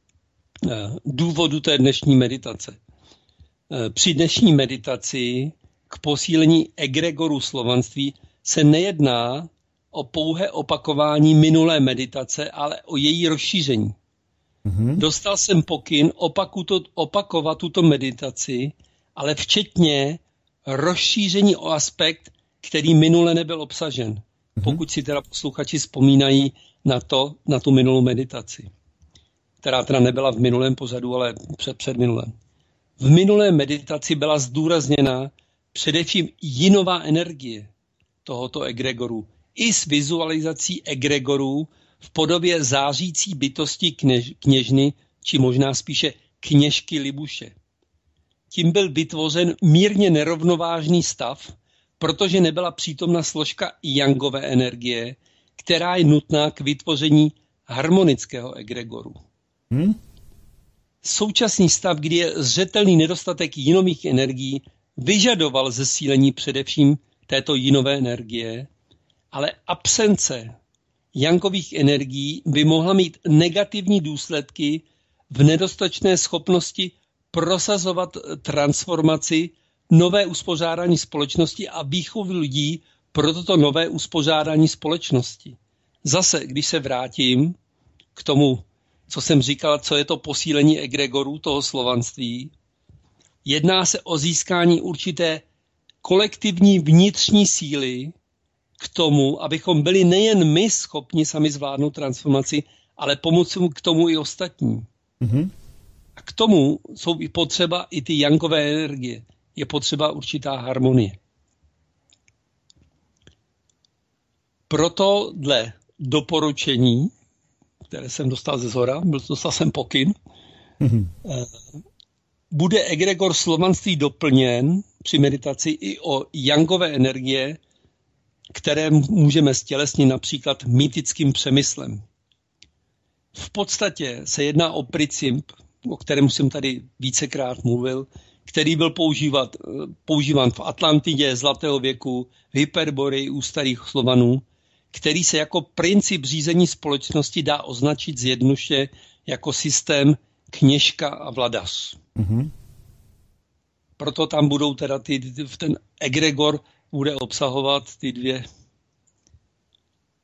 důvodu té dnešní meditace. Při dnešní meditaci k posílení egregoru slovanství se nejedná o pouhé opakování minulé meditace, ale o její rozšíření. Mm-hmm. Dostal jsem pokyn opaku to, opakovat tuto meditaci, ale včetně rozšíření o aspekt, který minule nebyl obsažen. Mm-hmm. Pokud si teda posluchači vzpomínají na to, na tu minulou meditaci, která teda nebyla v minulém pořadu, ale před, před minulém. V minulé meditaci byla zdůrazněna především jinová energie tohoto egregoru i s vizualizací egregorů v podobě zářící bytosti kněž, kněžny, či možná spíše kněžky Libuše. Tím byl vytvořen mírně nerovnovážný stav, protože nebyla přítomna složka jangové energie, která je nutná k vytvoření harmonického egregoru. Hmm? Současný stav, kdy je zřetelný nedostatek jinových energií, vyžadoval zesílení především této jinové energie, ale absence jangových energií by mohla mít negativní důsledky v nedostatečné schopnosti prosazovat transformaci, nové uspořádání společnosti a výchovu lidí pro toto nové uspořádání společnosti. Zase, když se vrátím k tomu, co jsem říkal, co je to posílení egregorů toho slovanství, jedná se o získání určité kolektivní vnitřní síly k tomu, abychom byli nejen my schopni sami zvládnout transformaci, ale pomoci k tomu i ostatní. Mm-hmm. A k tomu jsou i potřeba i ty jankové energie. Je potřeba určitá harmonie. Proto dle doporučení, které jsem dostal ze zhora, dostal jsem pokyn, mm-hmm. bude egregor slovanství doplněn při meditaci i o jangové energie, které můžeme stělesnit například mýtickým přemyslem. V podstatě se jedná o princip, o kterém jsem tady vícekrát mluvil, který byl používat, používán v Atlantidě zlatého věku, v Hyperboreji u starých Slovanů, který se jako princip řízení společnosti dá označit zjednoduše jako systém kněžka a vladař. Mm-hmm. Proto tam budou teda ty, ten egregor bude obsahovat ty dvě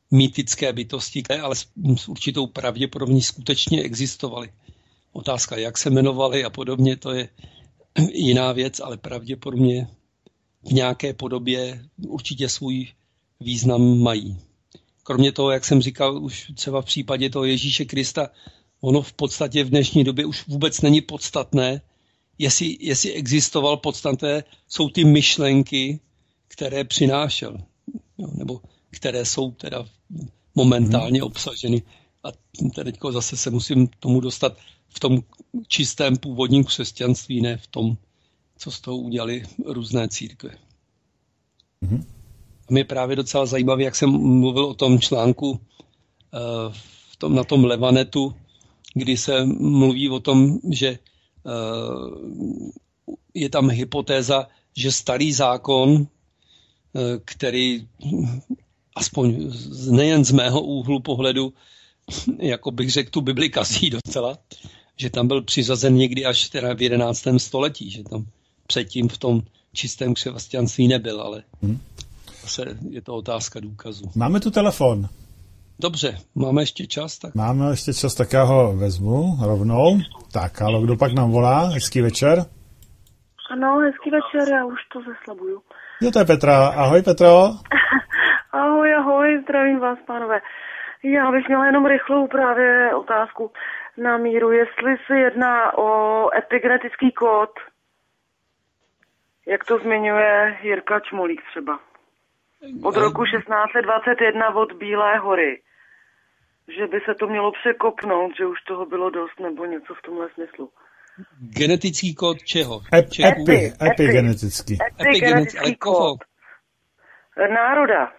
mýtické bytosti, které ale s určitou pravděpodobností skutečně existovaly. Otázka, jak se jmenovaly a podobně, to je jiná věc, ale pravděpodobně v nějaké podobě určitě svůj význam mají. Kromě toho, jak jsem říkal, už třeba v případě toho Ježíše Krista, ono v podstatě v dnešní době už vůbec není podstatné, jestli, jestli existoval. Podstatné jsou ty myšlenky, které přinášel, jo, nebo které jsou teda momentálně obsaženy. A teďko zase se musím tomu dostat v tom čistém původním křesťanství, ne v tom, co z toho udělali různé církve. Mm-hmm. A mě je právě docela zajímavé, jak jsem mluvil o tom článku v tom, na tom Levanetu, kdy se mluví o tom, že je tam hypotéza, že starý zákon, který aspoň nejen z mého úhlu pohledu, jako bych řekl, tu Bibli kazí docela, že tam byl přiřazen někdy až teda v jedenáctém století, že tam předtím v tom čistém křesťanství nebyl, ale hmm. zase je to otázka důkazu. Máme tu telefon. Dobře, máme ještě čas? Tak... Máme ještě čas, tak já ho vezmu rovnou. Tak, ale kdo pak nám volá? Hezký večer. Ano, hezký večer, já už to zeslabuju. Jo, to je Petra. Ahoj, Petro. Ahoj, ahoj, zdravím vás, pánové. Já bych měla jenom rychlou právě otázku na Míru, jestli se jedná o epigenetický kód, jak to zmiňuje Jirka Čmolík třeba. Od roku šestnáct set dvacet jedna od Bílé hory. Že by se to mělo překopnout, že už toho bylo dost, nebo něco v tomhle smyslu. Genetický kód čeho? Epi, epi, epigenetický. Epigenetický kód. Národa.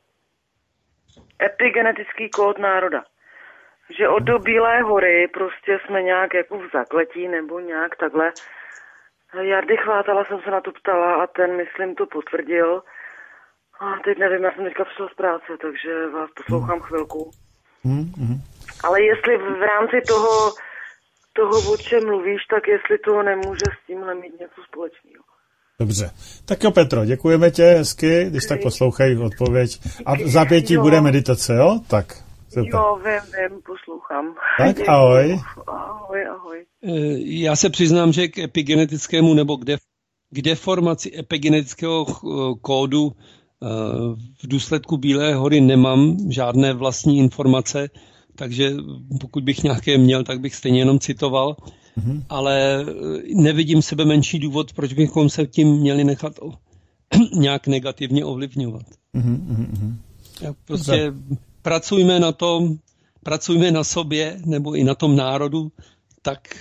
Epigenetický kód národa. Že od do Bílé hory prostě jsme nějak jako v zakletí, nebo nějak takhle. Jardy Chvátala jsem se na to ptala a ten, myslím, to potvrdil. A teď nevím, já jsem teďka přišla z práce, takže vás poslouchám chvilku. Mm, mm. Ale jestli v rámci toho, toho, o čem mluvíš, tak jestli to nemůže s tímhle mít něco společného. Dobře. Tak jo, Petro, děkujeme tě hezky, když tak poslouchají odpověď. A v zápětí jo. bude meditace, jo? Tak. Super. Jo, vím, vím, poslouchám. Tak ahoj. Ahoj, ahoj. Já se přiznám, že k epigenetickému nebo k, def- k deformaci epigenetického kódu v důsledku Bílé hory nemám žádné vlastní informace, takže pokud bych nějaké měl, tak bych stejně jenom citoval, mm-hmm. ale nevidím sebe menší důvod, proč bychom se tím měli nechat o, nějak negativně ovlivňovat. Mm-hmm. Prostě pracujme na tom, pracujme na sobě, nebo i na tom národu, tak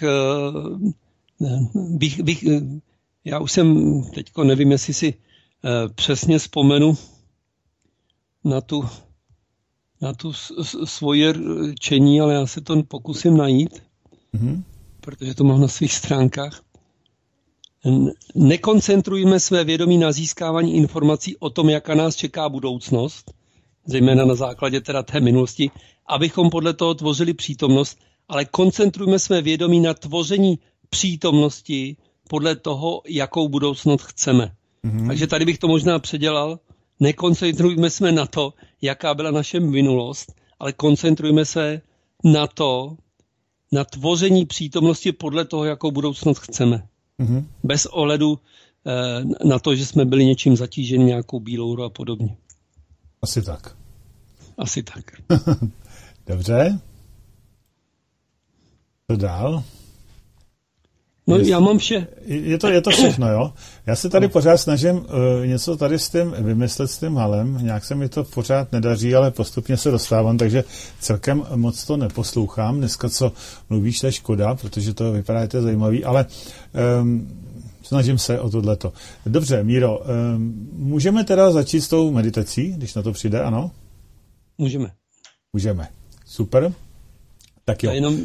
bych, bych já už jsem teďko nevím, jestli si přesně vzpomenu na tu, na tu svoje čení, ale já se to pokusím najít, mm-hmm. protože to mám na svých stránkách. Nekoncentrujme své vědomí na získávání informací o tom, jaká nás čeká budoucnost, zejména na základě teda té minulosti, abychom podle toho tvořili přítomnost, ale koncentrujme své vědomí na tvoření přítomnosti podle toho, jakou budoucnost chceme. Mm-hmm. Takže tady bych to možná předělal. Nekoncentrujme se na to, jaká byla naše minulost, ale koncentrujme se na to, na tvoření přítomnosti podle toho, jakou budoucnost chceme. Mm-hmm. Bez ohledu eh, na to, že jsme byli něčím zatíženi, nějakou bílou a podobně. Asi tak. Asi tak. Dobře. Co dál? No, já mám vše. Je to, je to všechno, jo? Já se tady pořád snažím uh, něco tady s tím vymyslet s tím halem. Nějak se mi to pořád nedaří, ale postupně se dostávám, takže celkem moc to neposlouchám. Dneska, co mluvíš, to je škoda, protože to vypadá, že to je zajímavý, ale um, snažím se o tohleto. Dobře, Míro, um, můžeme teda začít s tou meditací, když na to přijde, ano? Můžeme. Můžeme. Super. Tak jo. Já jenom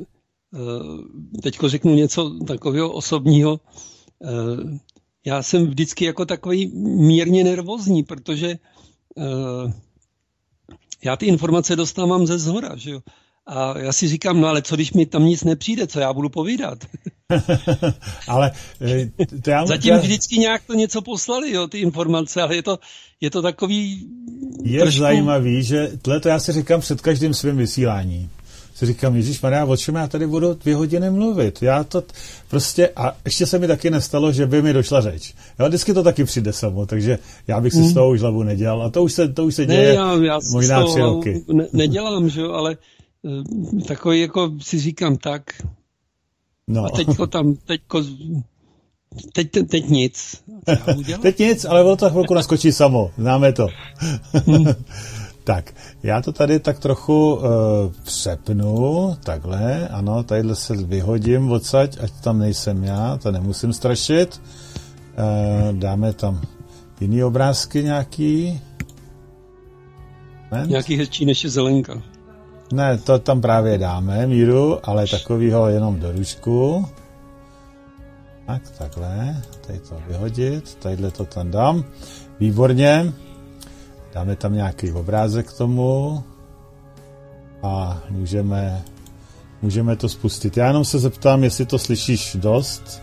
teďko řeknu něco takového osobního. Já jsem vždycky jako takový mírně nervózní, protože já ty informace dostávám ze zhora, že jo? A já si říkám, no ale co když mi tam nic nepřijde, co já budu povídat? ale to já Zatím já... vždycky nějak to něco poslali, jo, ty informace, ale je to, je to takový... Je trošku... zajímavý, že tohle to já si říkám před každým svým vysíláním. Si říkám, ježišmarja, o čem já tady budu dvě hodiny mluvit? Já to prostě, a ještě se mi taky nestalo, že by mi došla řeč. Jo, vždycky to taky přijde samo, takže já bych si hmm. z toho už hlavu nedělal. A to už se, to už se děje ne, já, já možná tři roky. Ne, nedělám, že jo, ale takový, jako si říkám tak. No. A teďko tam, teďko, teď, teď, teď nic. Teď nic, ale ono to chvilku naskočí samo. Známe to. Hmm. Tak, já to tady tak trochu uh, přepnu, takhle, ano, tadyhle se vyhodím odsaď, ať tam nejsem já, to nemusím strašit. Uh, dáme tam jiný obrázky nějaký. Moment. Nějaký hezčí než je zelenka. Ne, to tam právě dáme, Míru, ale takovýho jenom do ručku. Tak, takhle, tady to vyhodit, tadyhle to tam dám. Výborně. Dáme tam nějaký obrázek k tomu a můžeme, můžeme to spustit. Já jenom se zeptám, jestli to slyšíš dost.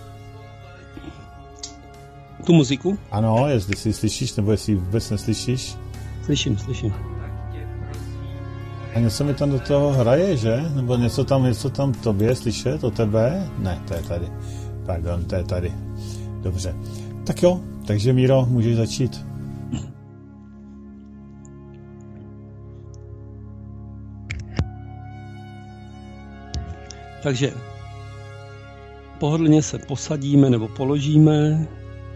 Tu muziku? Ano, jestli si slyšíš, nebo jestli vůbec neslyšíš. Slyším, slyším. A něco mi tam do toho hraje, že? Nebo něco tam, něco tam tobě slyšet, o tebe? Ne, to je tady. Pardon, to je tady. Dobře. Tak jo, takže Míro, můžeš začít. Takže pohodlně se posadíme nebo položíme,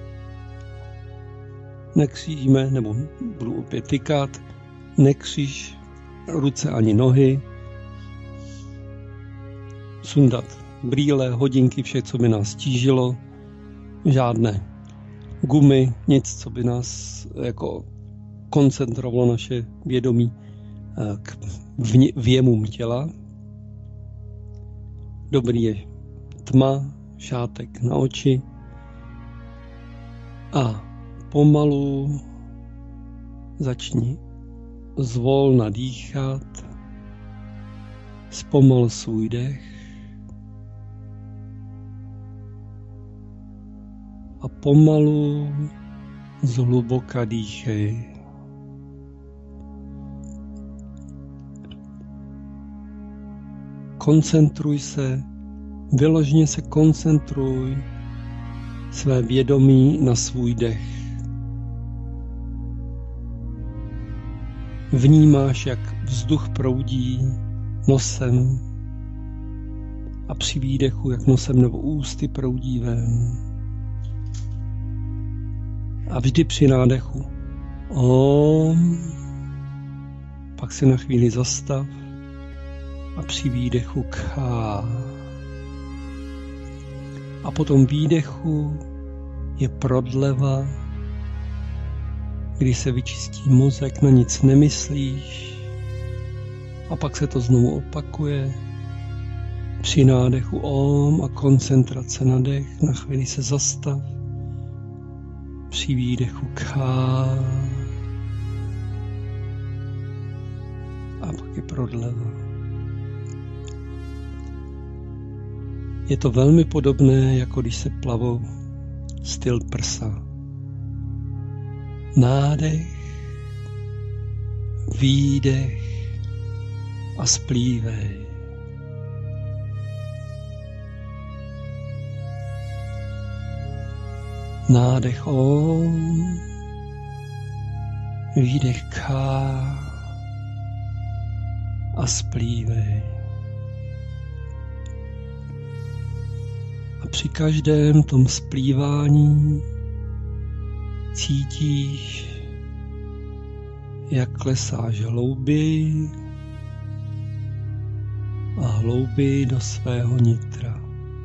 nekřížíme, nebo budu opět tykat, nekříž ruce ani nohy, sundat brýle, hodinky, vše, co by nás tížilo, žádné gumy, nic, co by nás jako koncentrovalo naše vědomí k věmům těla. Dobrý je tma, šátek na oči a pomalu začni zvolna dýchat, zpomal svůj dech a pomalu zhluboka dýchej. Koncentruj se, vyloženě se koncentruj své vědomí na svůj dech. Vnímáš, jak vzduch proudí nosem a při výdechu, jak nosem nebo ústy proudí ven. A vždy při nádechu Om, pak se na chvíli zastav a při výdechu Kha. A po tom výdechu je prodleva, kdy se vyčistí mozek, na nic nemyslíš a pak se to znovu opakuje. Při nádechu Om a koncentrace na dech, na chvíli se zastav. Při výdechu Kha a pak je prodleva. Je to velmi podobné, jako když se plavou styl prsa. Nádech, výdech a splívej. Nádech Om, výdech Kha a splívej. A při každém tom splívání cítíš, jak klesáš hlouběji a hlouběji do svého nitra.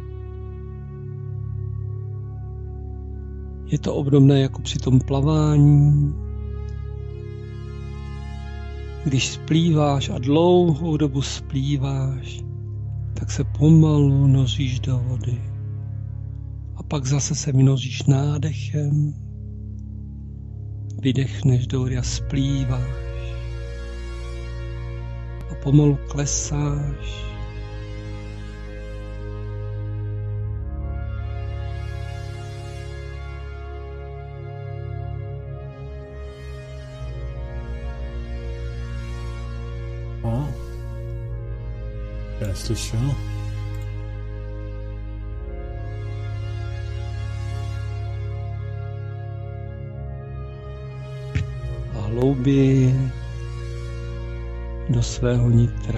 Je to obdobné jako při tom plavání, když splíváš a dlouhou dobu splíváš, tak se pomalu noříš do vody. A pak zase se vynoříš nádechem, vydechneš do vody a splíváš. A pomalu klesáš. A? Já slyšel. Hlouběji do svého nitra.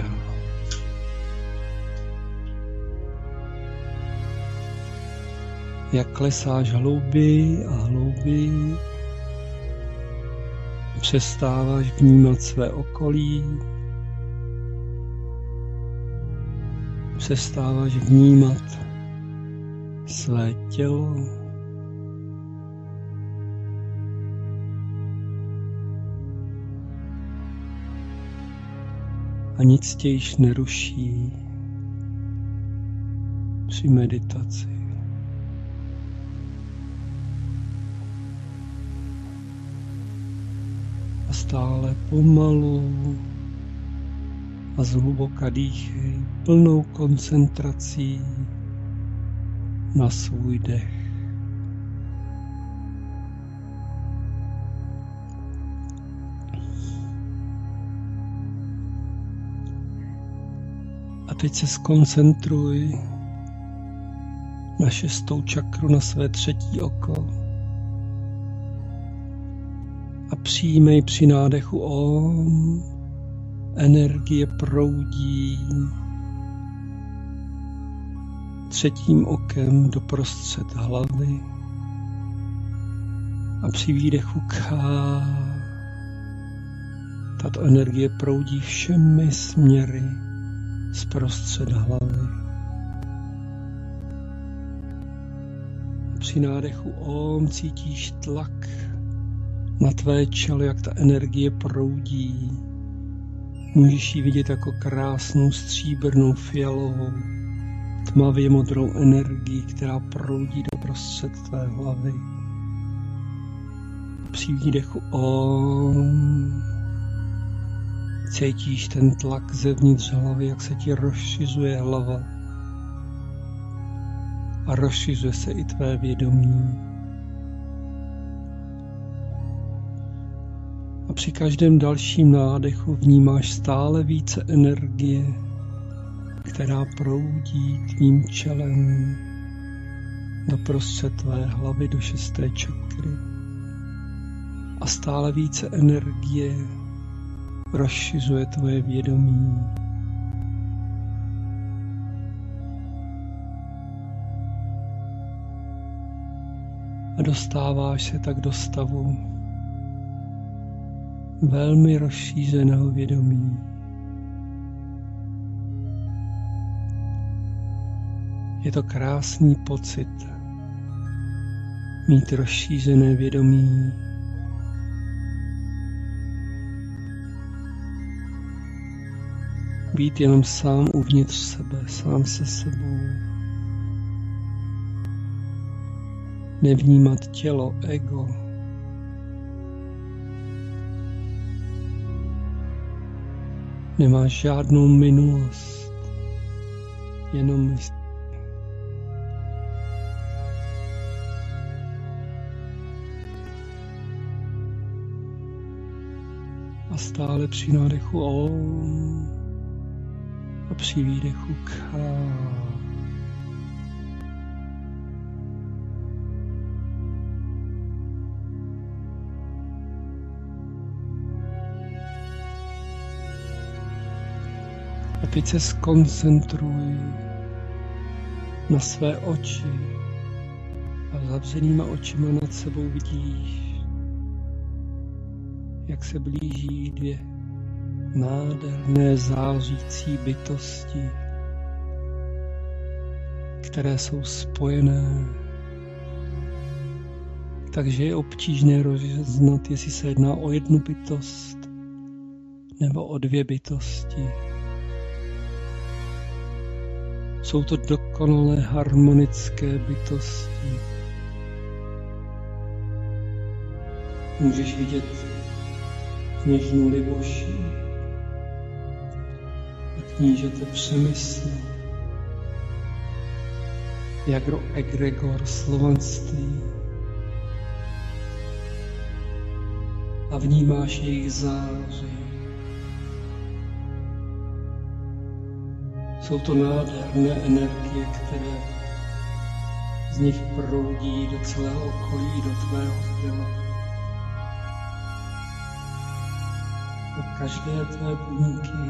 Jak klesáš hlouběji a hlouběji, přestáváš vnímat své okolí, přestáváš vnímat své tělo, a nic tě již neruší při meditaci. A stále pomalu a zhluboka dýchej plnou koncentrací na svůj dech. A teď se skoncentruj na šestou čakru, na své třetí oko a přijímej při nádechu Om, energie proudí třetím okem doprostřed hlavy a při výdechu Ka tato energie proudí všemi směry zprostřed hlavy. Při nádechu Om cítíš tlak na tvé čelo, jak ta energie proudí. Můžeš ji vidět jako krásnou stříbrnou fialovou, tmavě modrou energii, která proudí do prostřed tvé hlavy. Při výdechu Om cítíš ten tlak zevnitř hlavy, jak se ti rozšiřuje hlava a rozšiřuje se i tvé vědomí. A při každém dalším nádechu vnímáš stále více energie, která proudí tvým čelem do prostřed tvé hlavy, do šesté čakry. A stále více energie rozšiřuje tvoje vědomí. A dostáváš se tak do stavu velmi rozšířeného vědomí. Je to krásný pocit mít rozšířené vědomí. Být jenom sám uvnitř sebe, sám se sebou. Nevnímat tělo, ego. Nemáš žádnou minulost, jenom mysl. A stále při nádechu Om a při výdechu Ka. A teď se skoncentruj na své oči a zavřenýma očima nad sebou vidíš, jak se blíží dvě nádherné zářící bytosti, které jsou spojené, takže je obtížné rozeznat, jestli se jedná o jednu bytost nebo o dvě bytosti. Jsou to dokonalé harmonické bytosti. Můžeš vidět Kněžnu Libuši knížete Přemysl, Jagro egregor slovanství a vnímáš jejich záři. Jsou to nádherné energie, které z nich proudí do celého okolí, do tvého těla. Do každé tvé buňky.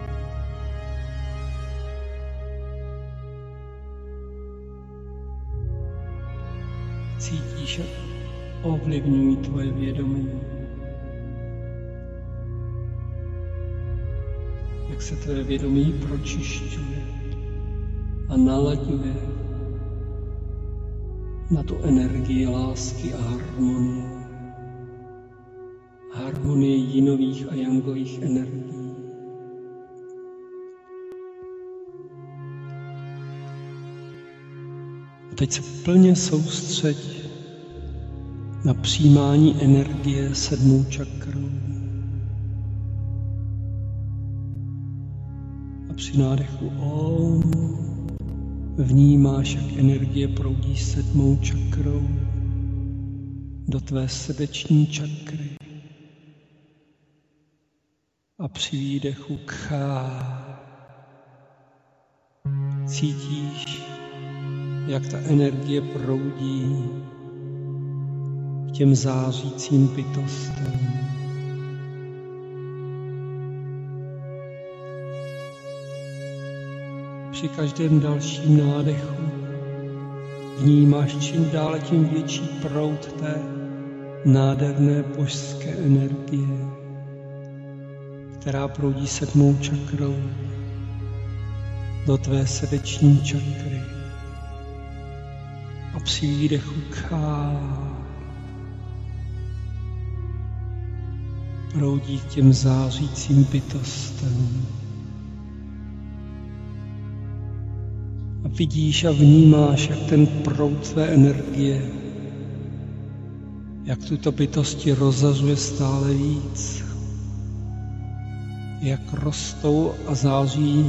Cítíš, jak ovlivňují tvoje vědomí. Jak se tvé vědomí pročišťuje a nalaďuje na tu energii lásky a harmonie. Harmonie jinových a jangových energií. A teď se plně soustřeď na přijímání energie sedmou čakrou. A při nádechu Om vnímáš, jak energie proudí sedmou čakrou do tvé srdeční čakry. A při výdechu Kha cítíš, jak ta energie proudí k těm zářícím bytostem. Při každém dalším nádechu vnímáš čím dále tím větší proud té nádherné božské energie, která proudí sedmou čakrou do tvé srdeční čakry. A při výdechu Kha proudí k těm zářícím bytostem. A vidíš a vnímáš, jak ten proud tvé energie, jak tuto bytosti rozzařuje stále víc, jak rostou a září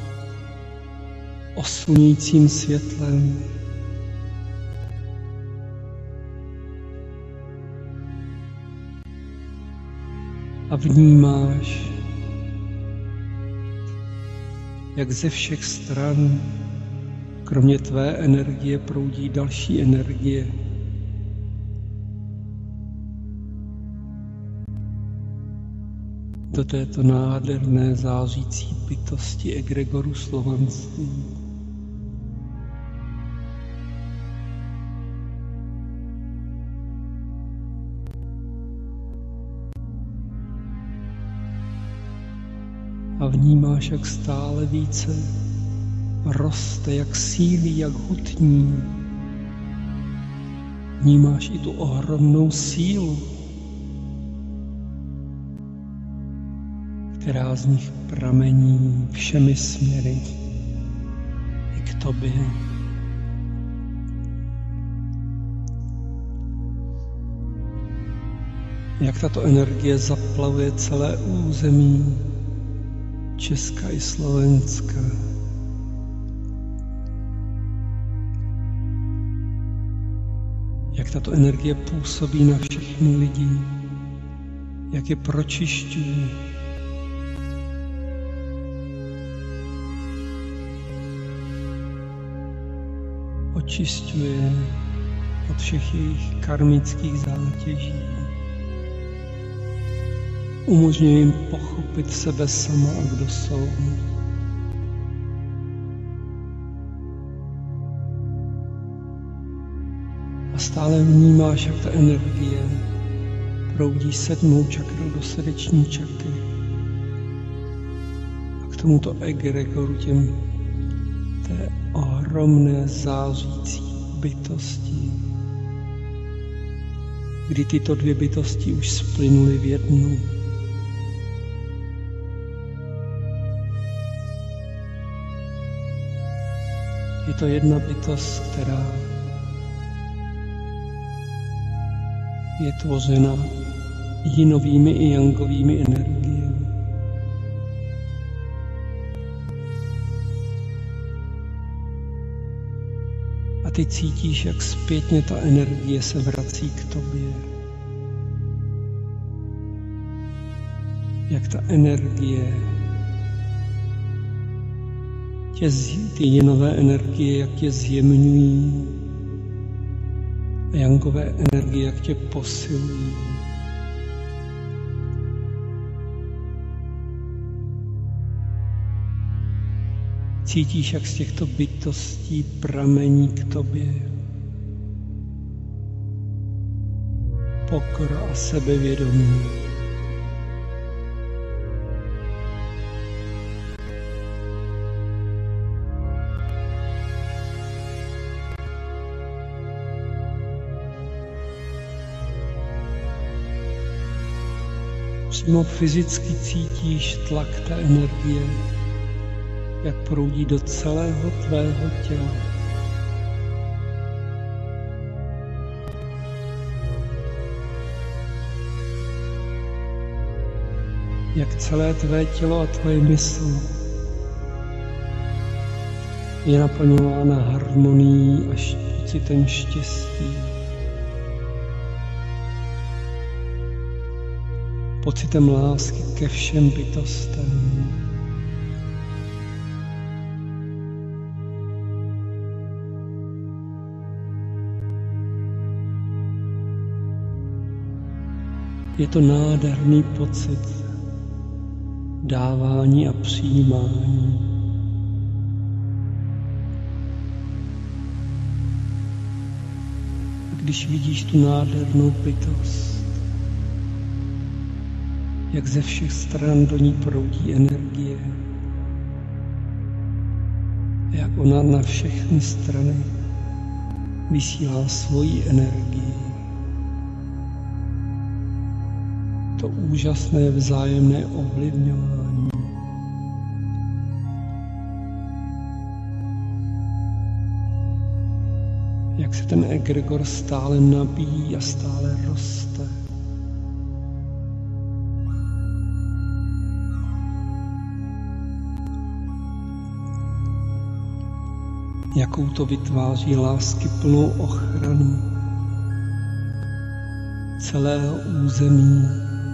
oslňujícím světlem. A vnímáš, jak ze všech stran, kromě tvé energie, proudí další energie. Do této nádherné zářící bytosti egregoru slovanství. A vnímáš, jak stále více roste, jak sílí, jak hutní. Vnímáš i tu ohromnou sílu, která z nich pramení všemi směry i k tobě. Jak tato energie zaplavuje celé území Česka i Slovenska. Jak tato energie působí na všechny lidi, jak je pročišťuje. Očišťuje od všech jejich karmických zátěží. Umožňuje jim pochopit sebe sama a kdo jsou. A stále vnímáš, jak ta energie proudí sedmou čakrou do srdeční čakry. A k tomuto egregoru těm té ohromné zářící bytosti, kdy tyto dvě bytosti už splynuly v jednu. Je to jedna bytost, která je tvořena jinovými i jangovými energiemi. ty cítíš, jak zpětně ta energie se vrací k tobě. Jak ta energie, tě, ty jinové energie, jak tě zjemňují, a jangové energie, jak tě posilují. Cítíš, jak z těchto bytostí pramení k tobě pokora a sebevědomí. Přímo fyzicky cítíš tlak té energie, jak proudí do celého tvého těla. Jak celé tvé tělo a tvoje mysl je naplňována harmonií a pocitem štěstí. Pocitem lásky ke všem bytostem. Je to nádherný pocit dávání a přijímání. A když vidíš tu nádhernou bytost, jak ze všech stran do ní proudí energie, jak ona na všechny strany vysílá svoji energii. To úžasné vzájemné ovlivňování. Jak se ten egregor stále nabíjí a stále roste. Jakou to vytváří láskyplnou ochranu celého území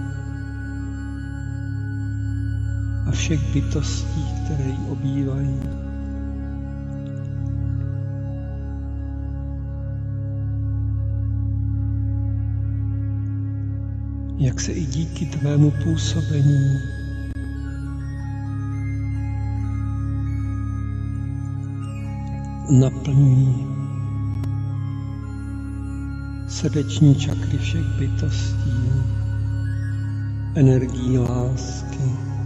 a všech bytostí, které ji obývají. Jak se i díky tvému působení naplňují srdeční čakry všech bytostí energií lásky.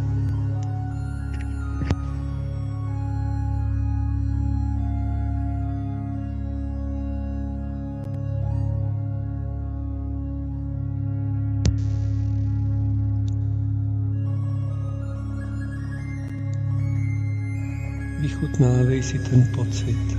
Vychutnávej si ten pocit.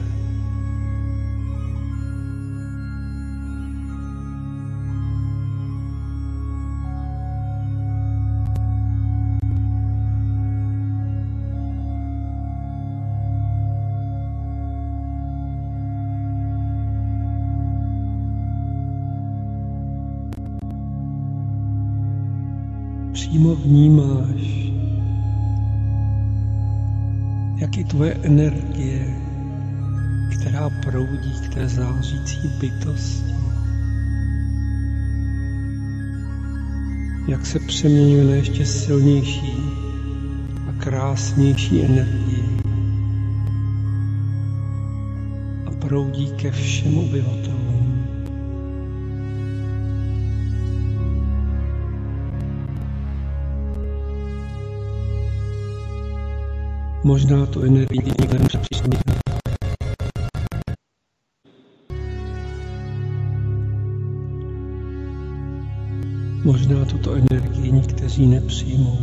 Přímo vnímáš, jak i tvoje energie, která proudí k té zářící bytosti, jak se přeměňuje na ještě silnější a krásnější energii a proudí ke všem obyvatelům. Možná tu energii někde nepřijde. Možná tuto energii někteří nepřijmou,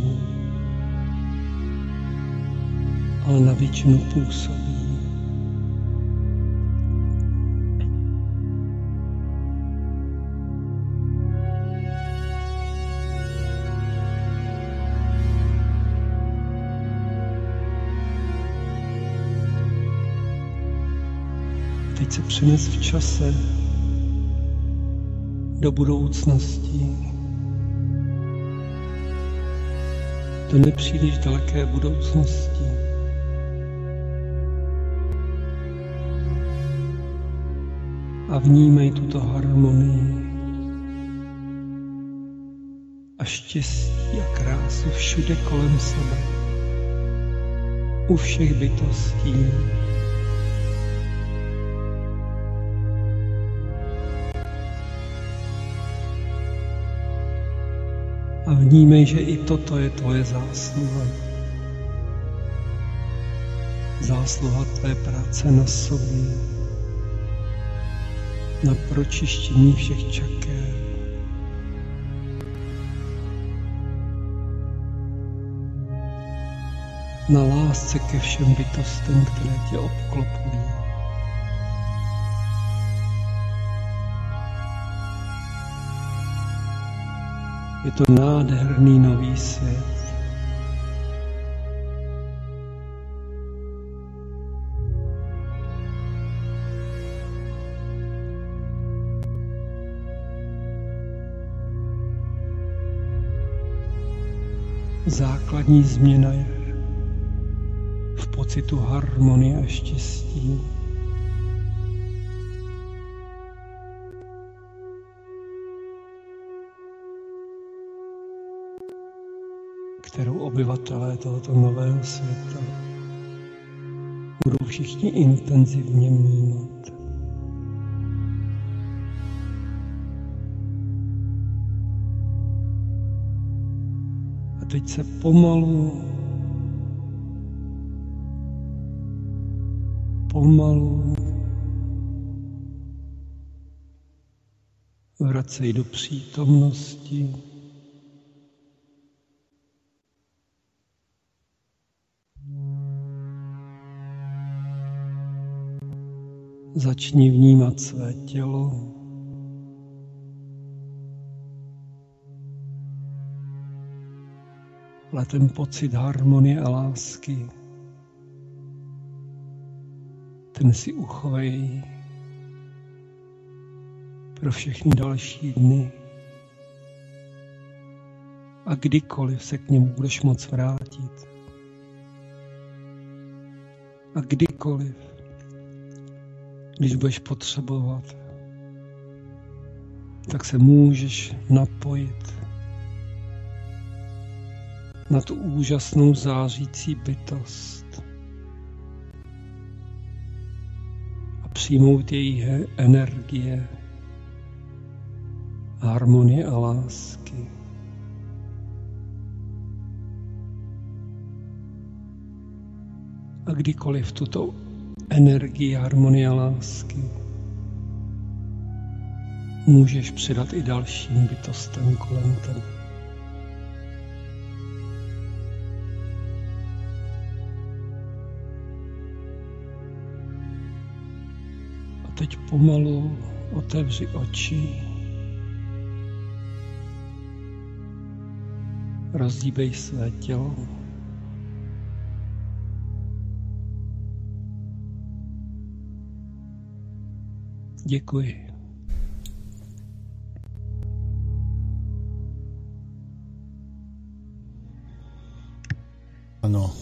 ale na většinu působí. Teď teď se přenes v čase do budoucnosti, do nepříliš daleké budoucnosti. A vnímej tuto harmonii a štěstí a krásu všude kolem sebe, u všech bytostí. A vnímej, že i toto je tvoje zásluha. Zásluha tvé práce na sobě, na pročištění všech čakér. Na lásce ke všem bytostem, které tě obklopují. Je to nádherný nový svět. Základní změna je v pocitu harmonie a štěstí. Kterou obyvatelé tohoto nového světa budou všichni intenzivně vnímat. A teď se pomalu, pomalu vracej do přítomnosti. Začni vnímat své tělo. Ale ten pocit harmonie a lásky, ten si uchovej pro všechny další dny. A kdykoliv se k němu budeš moct vrátit. A kdykoliv, když budeš potřebovat, tak se můžeš napojit na tu úžasnou zářící bytost a přijmout její energie, harmonie a lásky. A kdykoliv tuto energii, harmonie a lásky můžeš přidat i dalším bytostem kolem tebe. A teď pomalu otevři oči, rozdíbej své tělo. Děkuji. Ano.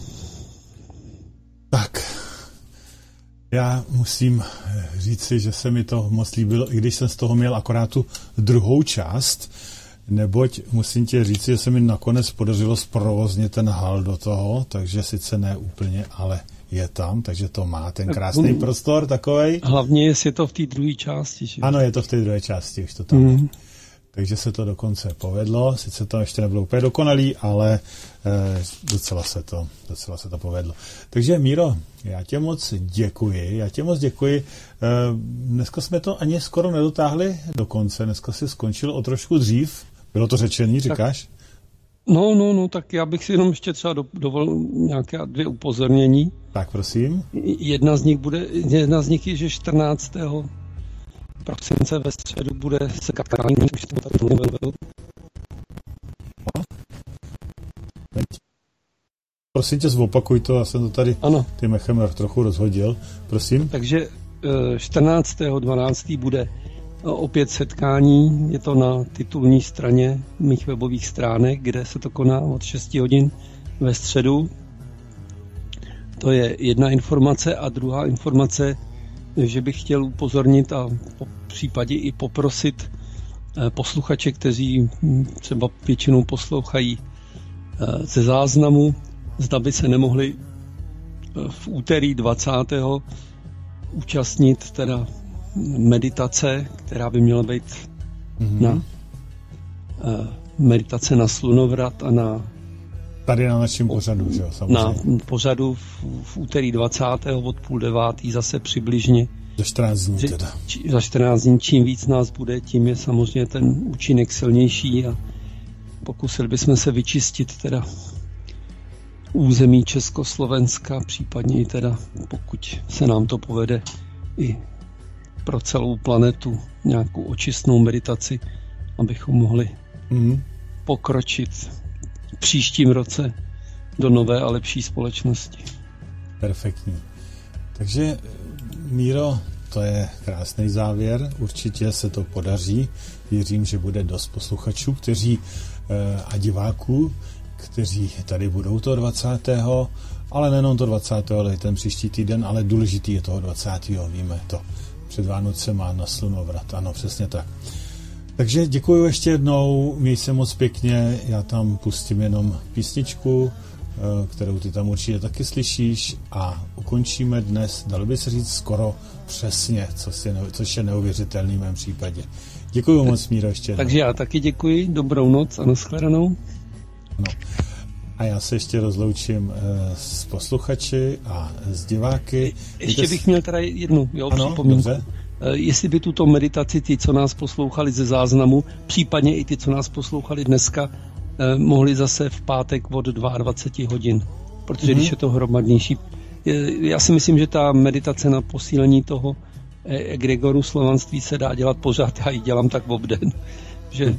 Tak. Já musím říci, že se mi to moc líbilo, i když jsem z toho měl akorát tu druhou část, neboť musím ti říci, že se mi nakonec podařilo zprovoznit ten hal do toho, takže sice ne úplně, ale je tam, takže to má ten krásný tak, prostor takovej. Hlavně jestli je to v té druhé části. Že? Ano, je to v té druhé části, už to tam mm. je. Takže se to dokonce povedlo, sice to ještě nebylo úplně dokonalý, ale eh, docela, se to, docela se to povedlo. Takže Míro, já tě moc děkuji, já tě moc děkuji. Eh, dneska jsme to ani skoro nedotáhli do konce, dneska si skončil o trošku dřív, bylo to řečený, říkáš? Tak, no, no, no, tak já bych si jenom ještě třeba do, dovolil nějaké dvě upozornění. Tak prosím. Jedna z nich bude, jedna z nich je, že čtrnáctého prosince ve středu bude setkání, už jsem tady mluvil. Prosím tě, zopakuj to, já jsem to tady ano. Tím echem trochu rozhodil. Prosím. Takže čtrnáctého dvanáctého bude opět setkání, je to na titulní straně mých webových stránek, kde se to koná od šest hodin ve středu. To je jedna informace a druhá informace, že bych chtěl upozornit a po případě i poprosit posluchače, kteří třeba většinou poslouchají ze záznamu, zda by se nemohli v úterý dvacátého účastnit teda meditace, která by měla být mm-hmm. na uh, meditace na slunovrat a na tady na našem pořadu, že jo, samozřejmě. Na pořadu v, v úterý dvacátého od půl devátý zase přibližně. Za čtrnáct dní teda. Či, za čtrnáct dní, čím víc nás bude, tím je samozřejmě ten účinek silnější a pokusili bychom se vyčistit teda území Československa, případně i teda, pokud se nám to povede, i pro celou planetu nějakou očistnou meditaci, abychom mohli mm. pokročit v příštím roce do nové a lepší společnosti. Perfektní. Takže, Míro, to je krásný závěr. Určitě se to podaří. Věřím, že bude dost posluchačů, kteří a diváků, kteří tady budou toho dvacátého ale nejenom to dvacátého ale i ten příští týden, ale důležitý je toho dvacátého víme to. Před Vánocema na slunovrat, ano, přesně tak. Takže děkuji ještě jednou, měj se moc pěkně, já tam pustím jenom písničku, kterou ty tam určitě taky slyšíš a ukončíme dnes, dalo by se říct skoro přesně, což je, což je neuvěřitelný v mém případě. Děkuji moc, Míro, ještě jednou. Takže já taky děkuji, dobrou noc a nashledanou. No. A já se ještě rozloučím e, s posluchači a s diváky. Ještě bych měl teda jednu jo, připomínku. E, jestli by tuto meditaci ty, co nás poslouchali ze záznamu, případně i ty, co nás poslouchali dneska, e, mohli zase v pátek od dvacet dva hodin. Protože mm-hmm. když je to hromadnější. E, já si myslím, že ta meditace na posílení toho egregoru slovanství se dá dělat pořád. Já ji dělám tak obden. Že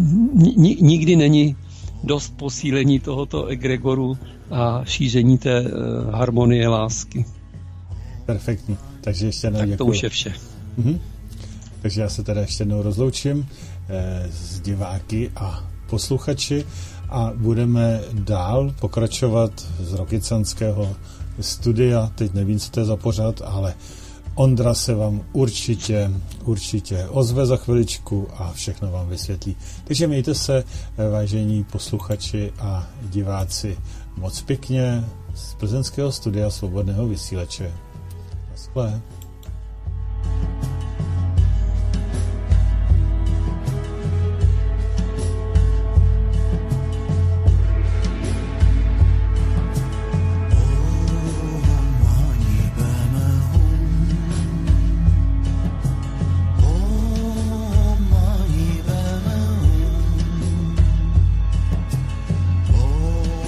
n- nikdy není dost posílení tohoto egregoru a šíření té uh, harmonie lásky. Perfektní. Takže ještě jednou tak děkuji. To už je vše. Mhm. Takže já se teda ještě jednou rozloučím eh, s diváky a posluchači a budeme dál pokračovat z Rokycanského studia. Teď nevím, co to je za pořad, ale Ondra se vám určitě, určitě ozve za chviličku a všechno vám vysvětlí. Takže mějte se, vážení posluchači a diváci, moc pěkně z plzeňského studia Svobodného vysílače. Naschle.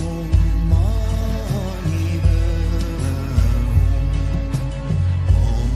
Om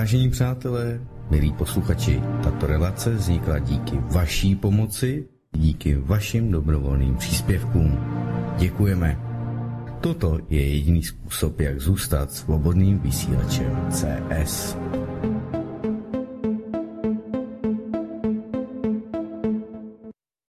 Vážení přátelé, milí posluchači, tato relace vznikla díky vaší pomoci, díky vašim dobrovolným příspěvkům. Děkujeme. Toto je jediný způsob, jak zůstat svobodným vysílačem C S.